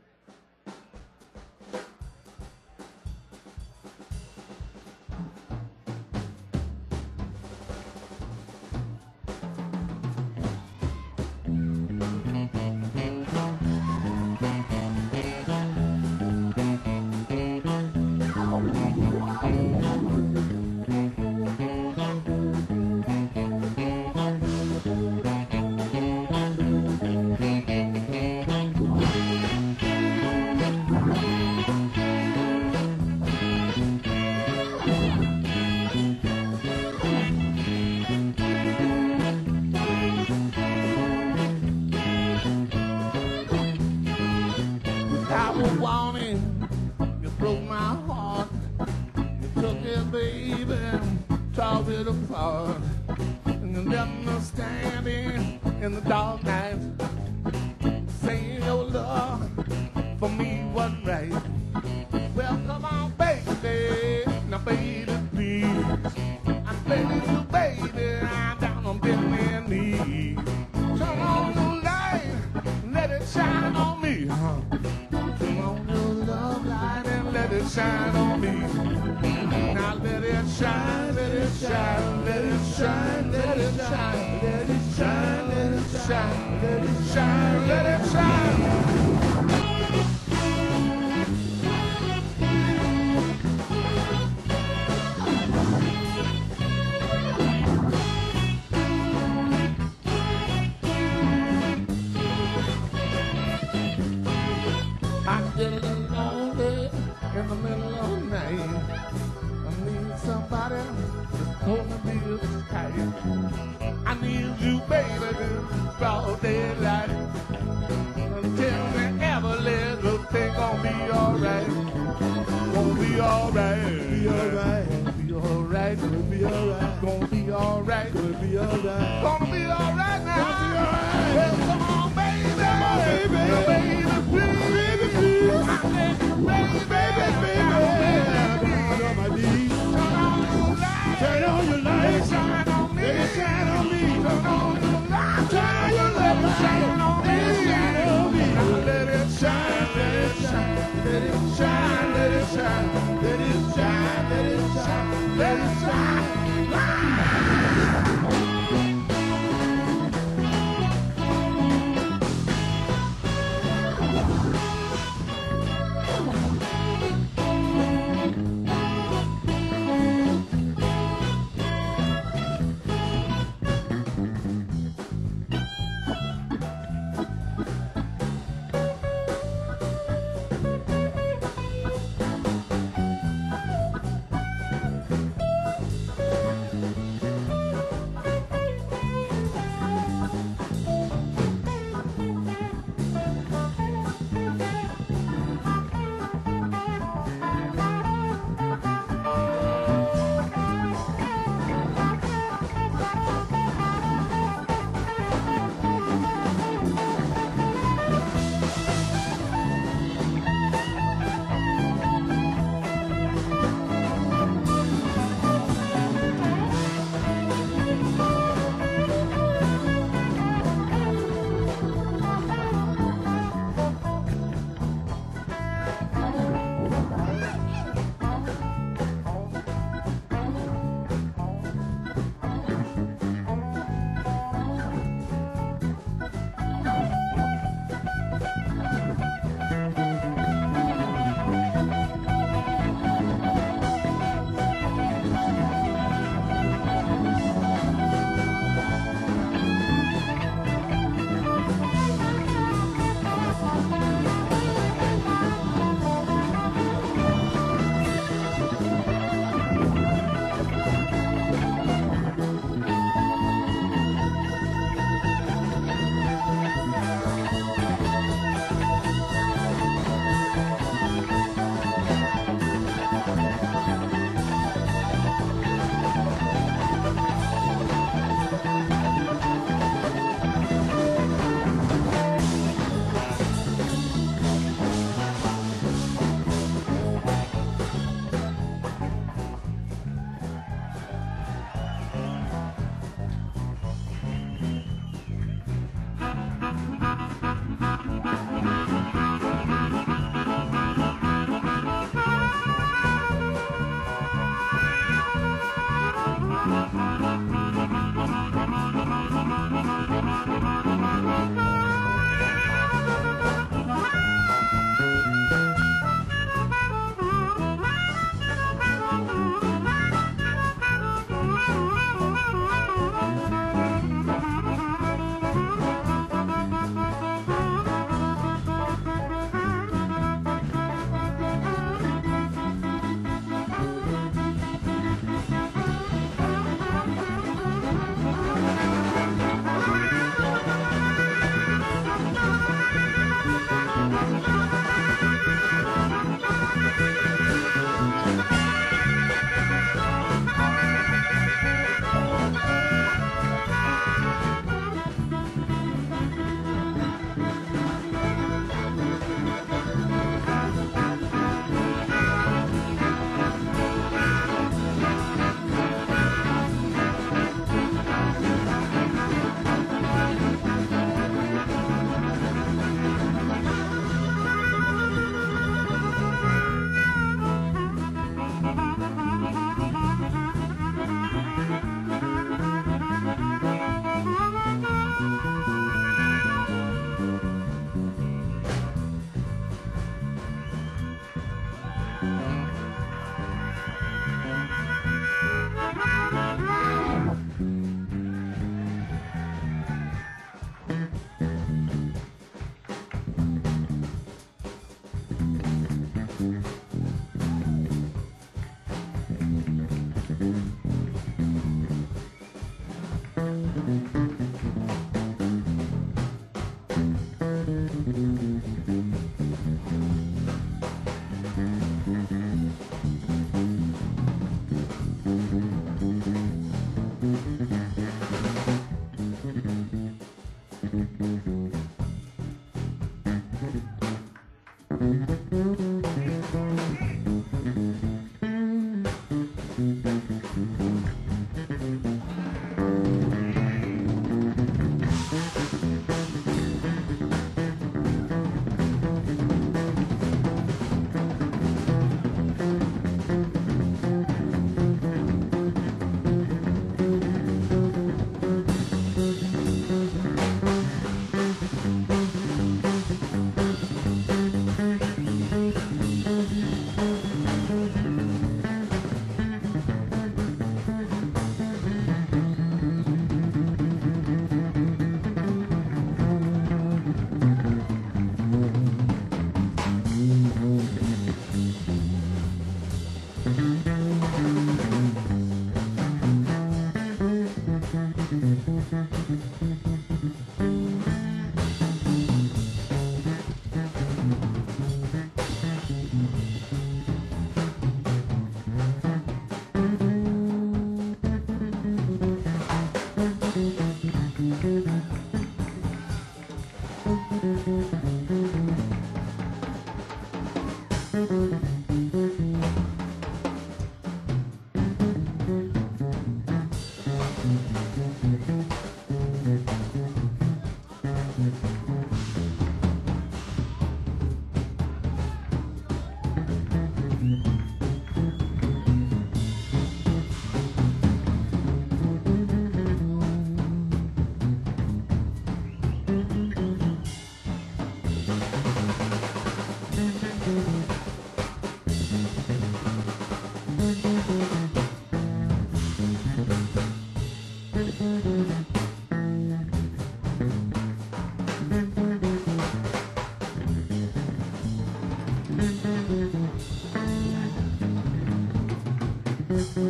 I was wanting, you broke my heart. You took it, baby, tore it apart. And you left me standing in the dark night, saying your love for me wasn't right. Well, come on, baby, now baby, please. I'm begging you, baby, I'm down on bending knee. Turn on the light, let it shine on me. Turn on your love light and let it shine on me. Now let it shine, let it shine, let it shine, let it shine, let it shine, let it shine, let it shine, let it shine. I'm getting lonely in the middle of the night. I need somebody to hold me this tight. I need you, baby, this broad daylight. Tell me every little thing gonna be alright. Gonna be alright. Be alright. Be alright. Gonna be alright. Gonna be alright. Gonna be alright. Gonna be alright now. Gonna be alright. Well, come on, baby. Come on, baby. Now, baby, please. Baby, please. I said, baby, Baby, down on my knees. turn on your light. Turn on your Let it lights. shine on me. Let it shine on me. Turn on your light. Turn on your Let it lights. shine on me. Let it shine on me. Now let it shine, let it shine, let it shine, let it shine, let it shine, let it shine, let it shine.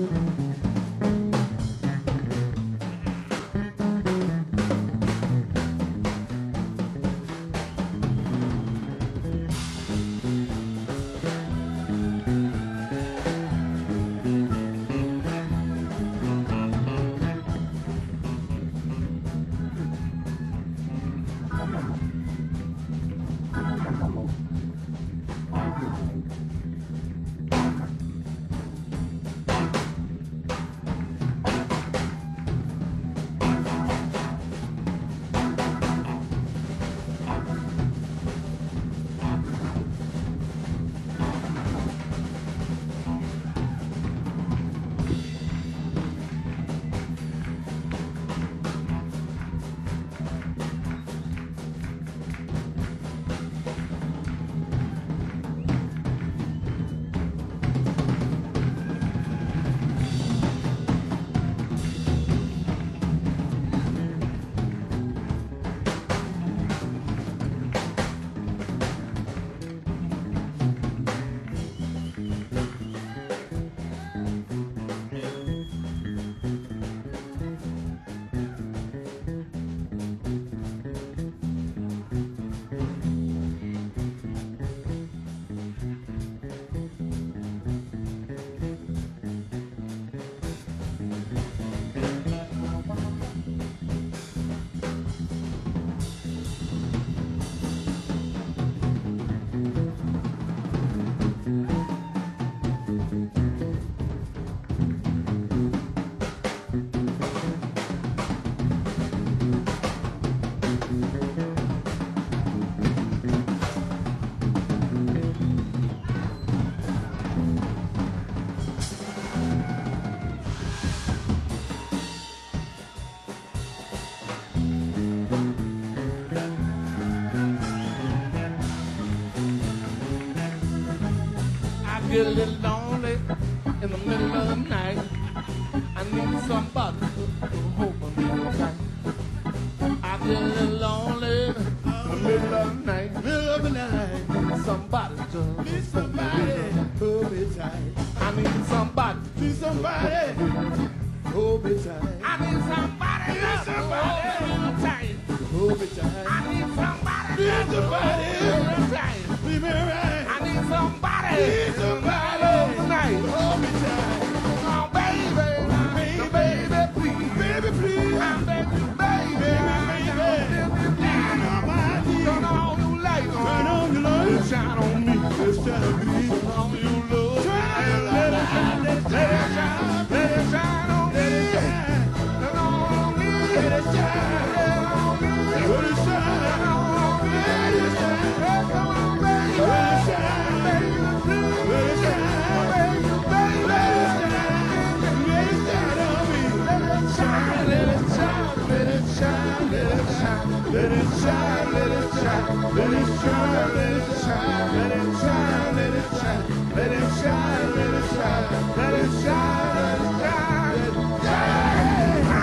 Get a little lonely in the middle of the night. I need somebody to hold me tight. I get a little lonely in the middle of the night. Middle of the night. Need somebody to Need somebody hold me tight. I need somebody. Need somebody hold me tight. I need somebody. Need somebody. Hold me tight. Hold me tight. I need somebody. Need somebody. Hold me tight. Leave me right. I need somebody. Need somebody tonight. hold me tight. Oh, baby, baby, please, Baby, please. I'm begging you, baby, Turn on my knees. turn on your light, Turn on your light. shine on me, It's time to be. turn on your love, Turn and let it shine, let it shine. on me, Let it shine. turn on me, Let it shine. turn on me, Let it shine. turn on me, Let it shine. come on, baby, Let it shine. baby, please, Let it shine. baby, baby, Let it shine. Let it shine on me. let it shine, let it shine, let it shine, let it shine. Let it shine. Let it shine. Let it shine. Let it shine. Let it shine. Let it shine. Let it shine. Let it shine. Let it shine. Let it shine.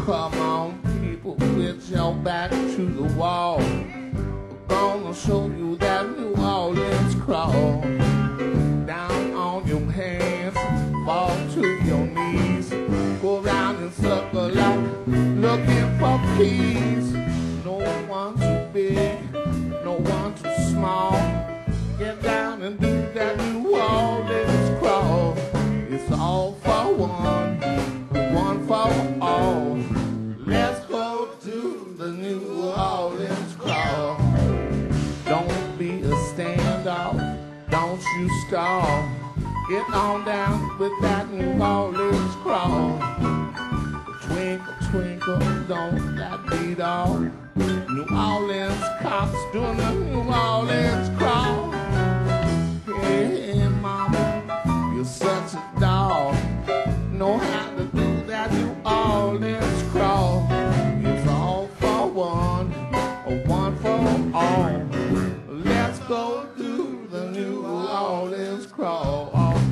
Come on, people, with your back to the wall. We're gonna show you that New Orleans crawl. Down on your hands, fall to your knees. Go around in circle like looking for keys. No one too big, no one too small. Get down and do that New Orleans crawl. It's all for one, one for all. Let's go to the New Orleans crawl. Don't be a standoff, don't you stall. Get on down with that New Orleans crawl. Twinkle, twinkle, don't that beat all. New Orleans cops doing the New Orleans crawl. Hey, mama, you're such a dog. Know how to do that New Orleans crawl. It's all for one, or one for all. Let's go do the New Orleans crawl.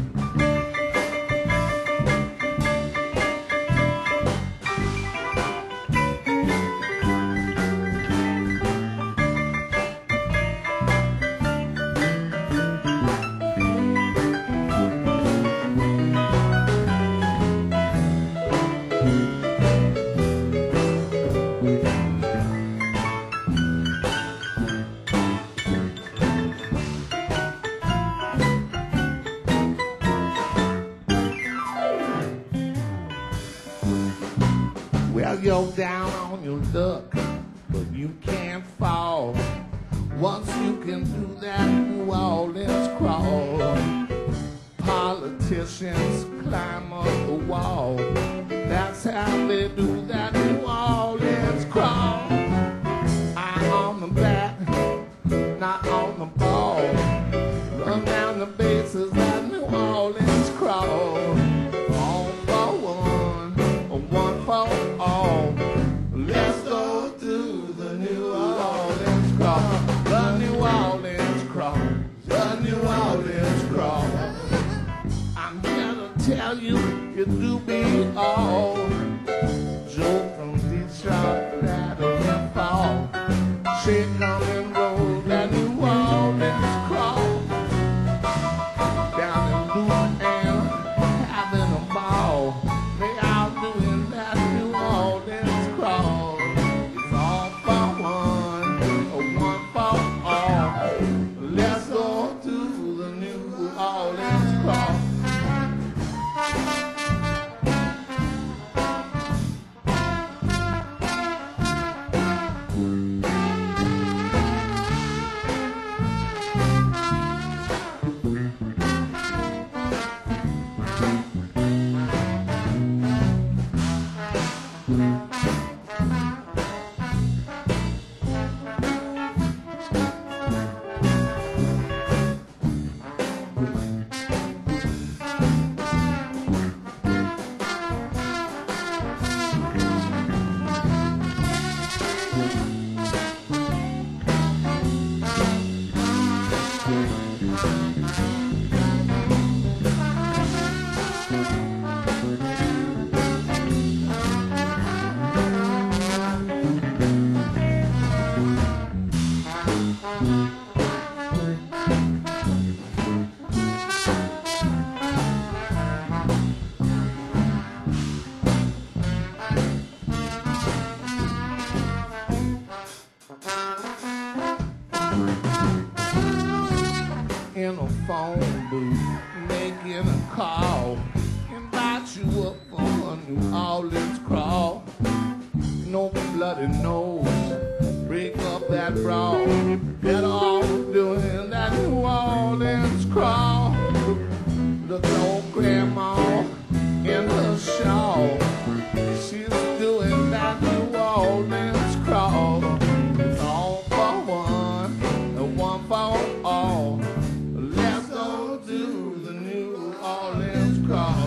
Well, you're down on your luck, but you can't fall. Once you can do that New Orleans crawl. Politicians climb up the wall. That's how they do that New Orleans crawl. Eye on the bat, not on the ball. Run down the bases, that New Orleans crawl. All for one, or one for all. Let's go to the New Orleans crawl. The New Orleans crawl. The New Orleans crawl. I'm here to tell you, you do be all. Joe from Detroit, that'll fall. Shake on and roll, that New Orleans crawl. Down in Louisiana, having a ball. They all doing that New Orleans crawl. It's all for one, or one for all. Let's go to the New Orleans crawl. In a phone booth, making a call, invite you up for a New Orleans crawl. No bloody nose, break up that brawl. Get off doing that New Orleans crawl. Look at old grandma in her shawl. She's doing that New Orleans crawl. It's all for one, and one for all. Let's go do the New Orleans crawl.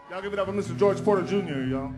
Y'all give it up for Mr. George Porter Jr., y'all.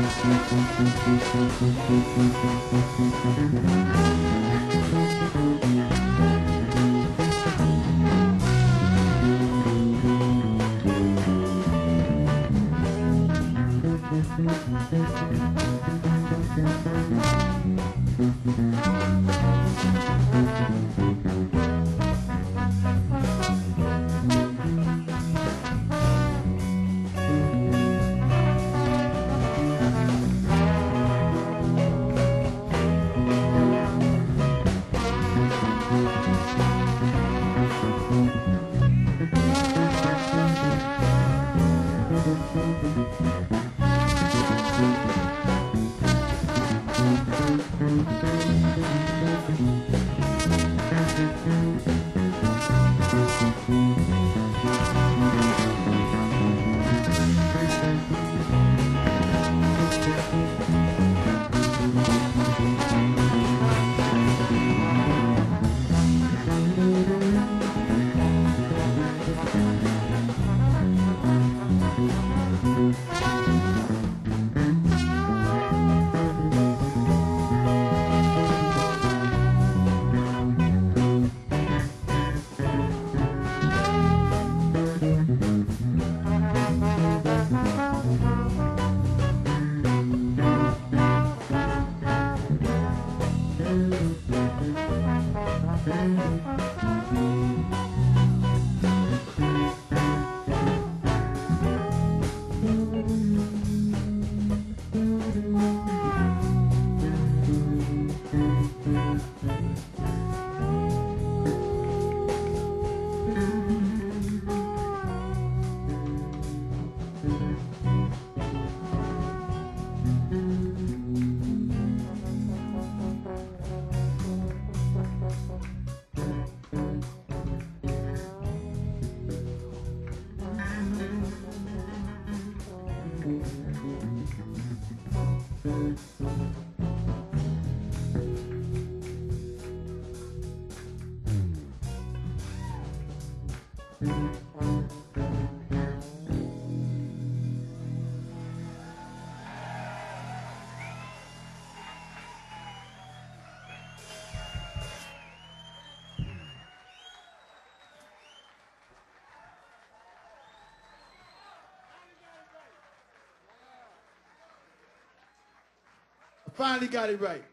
Finally got it right.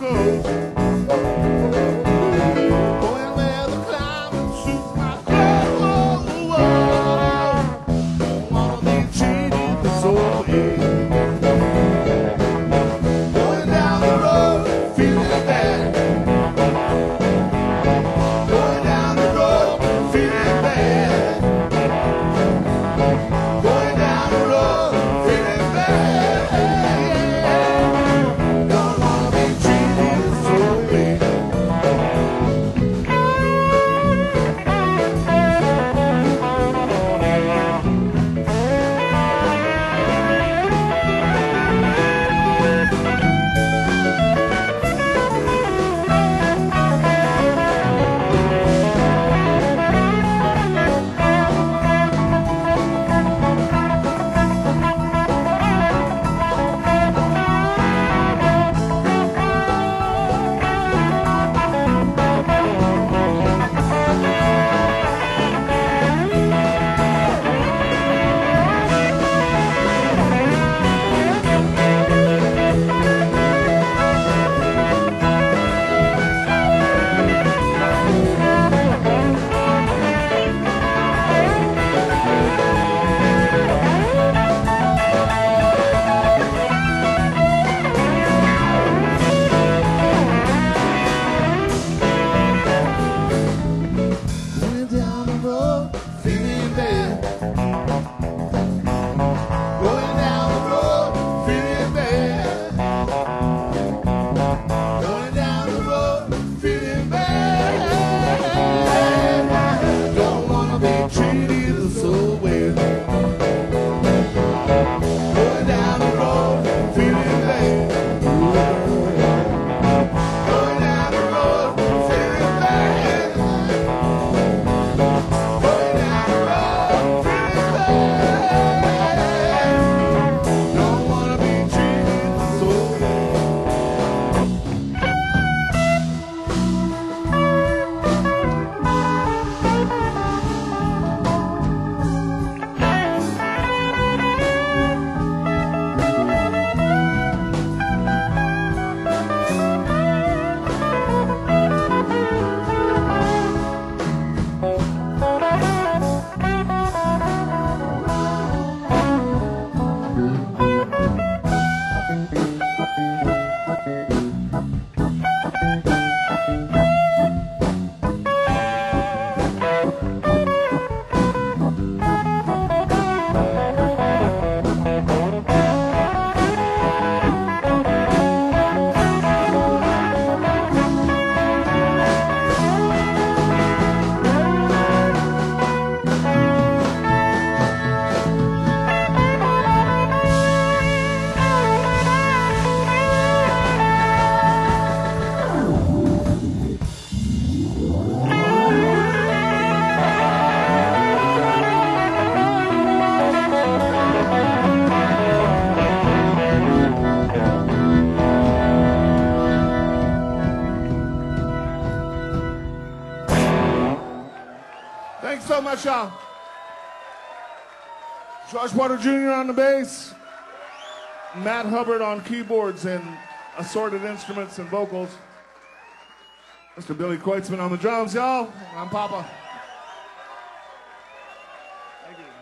clothes. Going where the climate suits my clothes. Don't wanna be treated this way. Going down the road, feeling bad. Going down the road, feeling bad. Going down the road, feeling bad. Don't wanna be treated this way. Going down the road, feeling bad. Going down the road, feeling bad. Going down the road, feeling bad. Don't wanna be treated so well. Going down the road, feeling bad. Going down the road, feeling bad. Going down the road, feeling bad. Don't wanna be treated so well. Thanks so much, y'all. George Porter Jr. on the bass, Matt Hubbard on keyboards and assorted instruments and vocals, Mr. Billy Kreutzmann on the drums, y'all. I'm Papa. Thank you.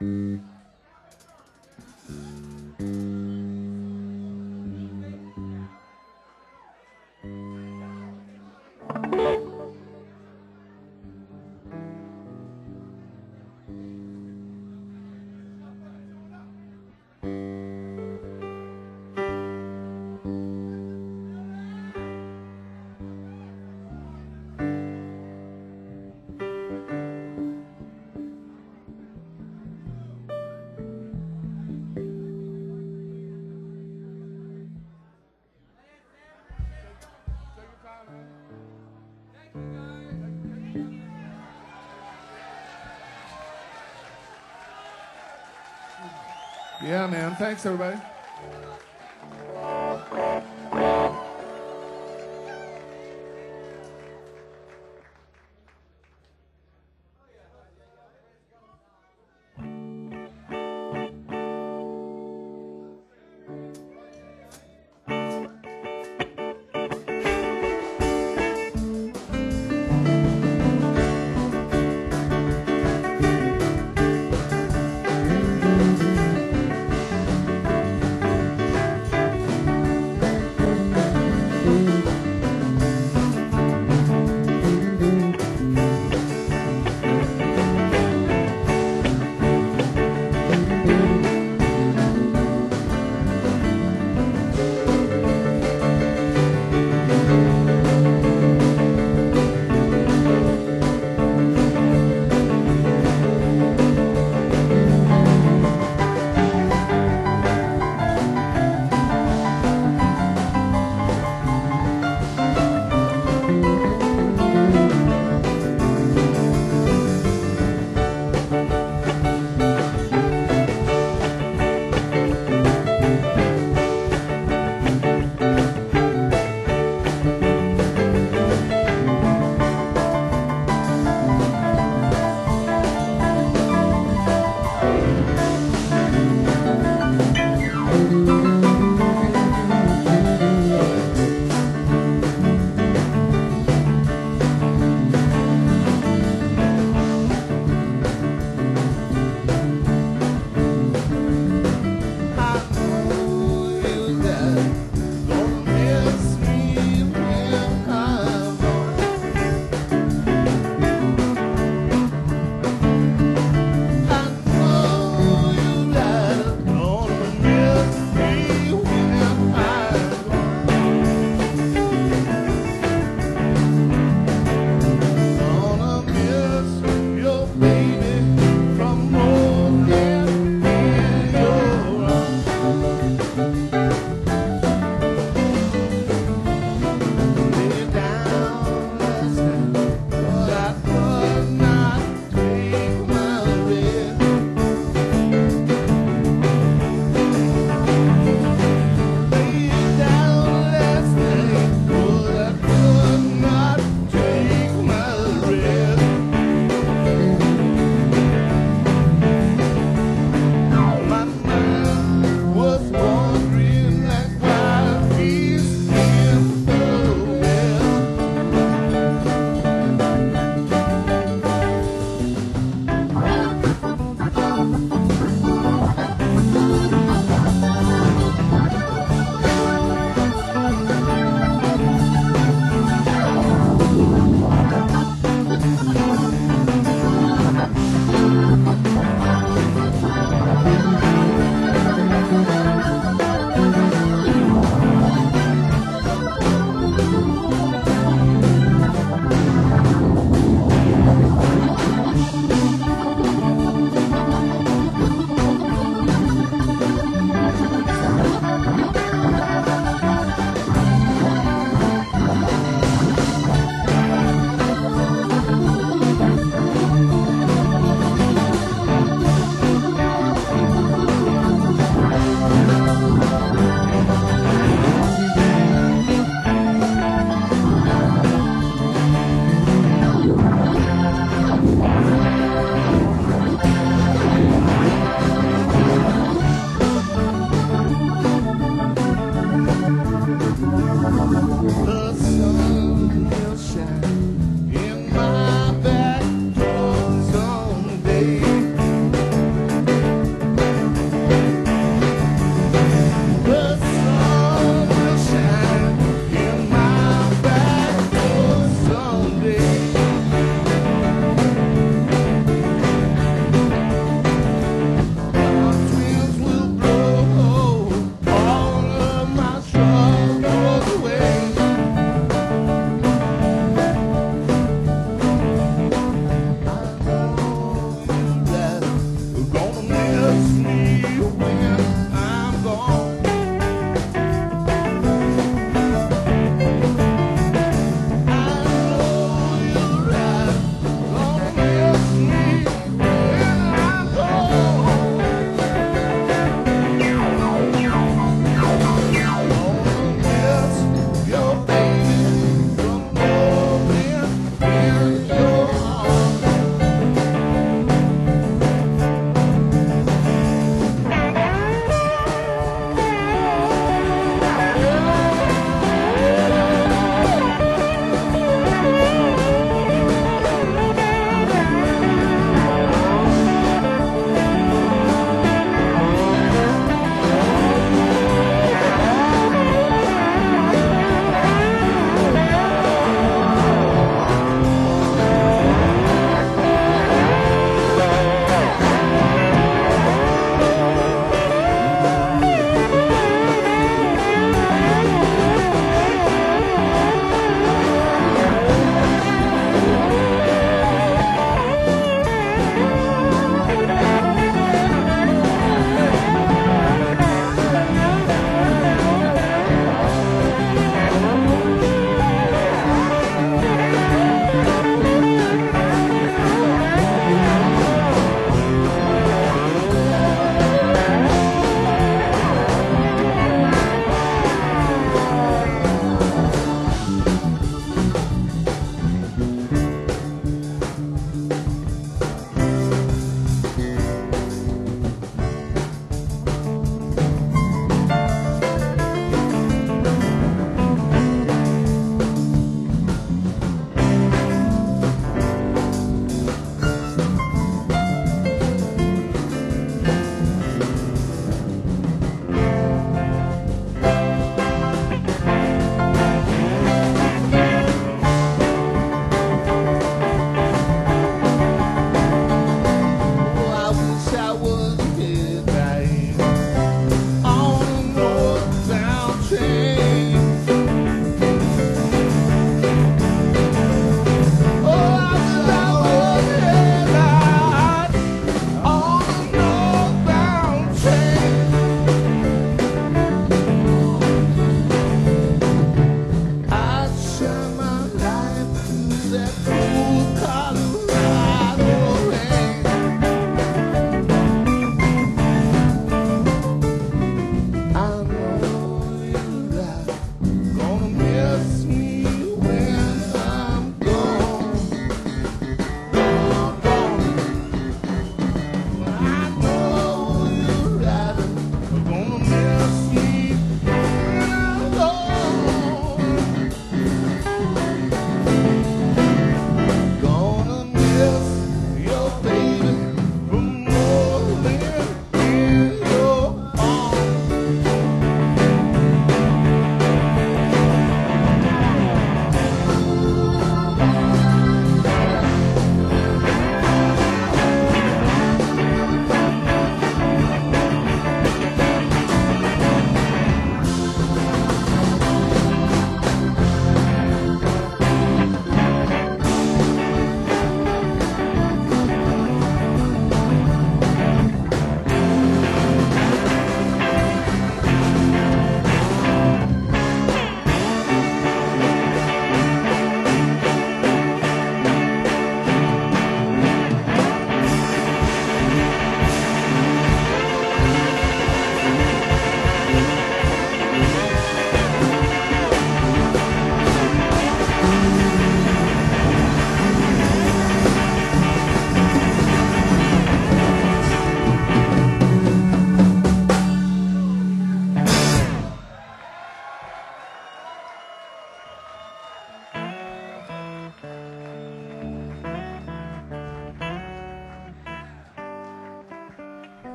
Yeah, man. Thanks, everybody.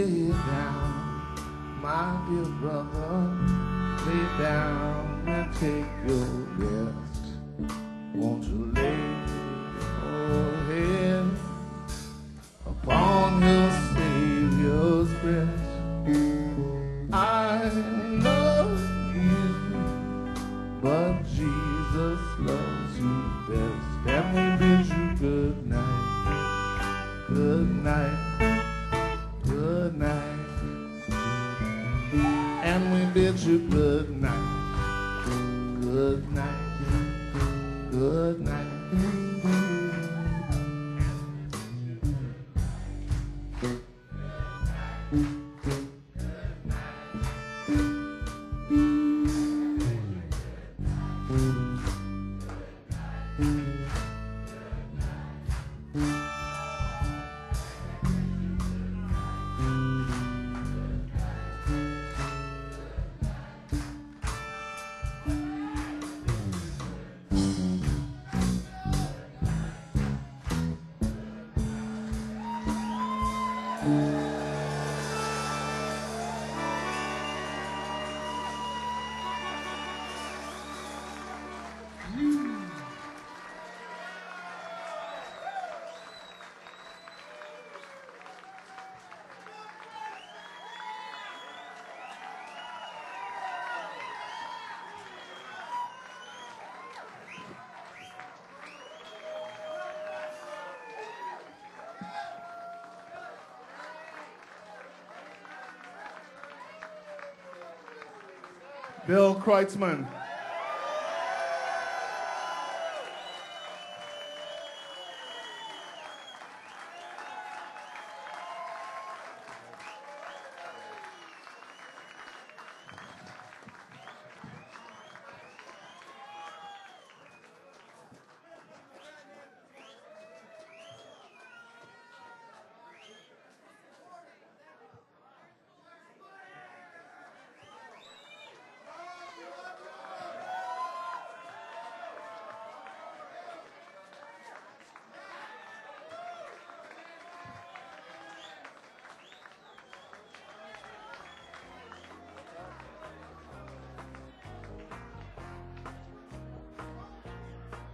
lay down, my dear brother, lay down and take your rest. Won't you lay your head upon your Savior's breast? I love you, but Jesus loves you best. And we bid you good night, good night, good night. And we bid you good night, good night, good night. Bill Kreutzmann.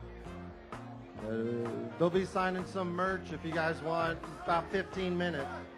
They'll be signing some merch if you guys want. About 15 minutes.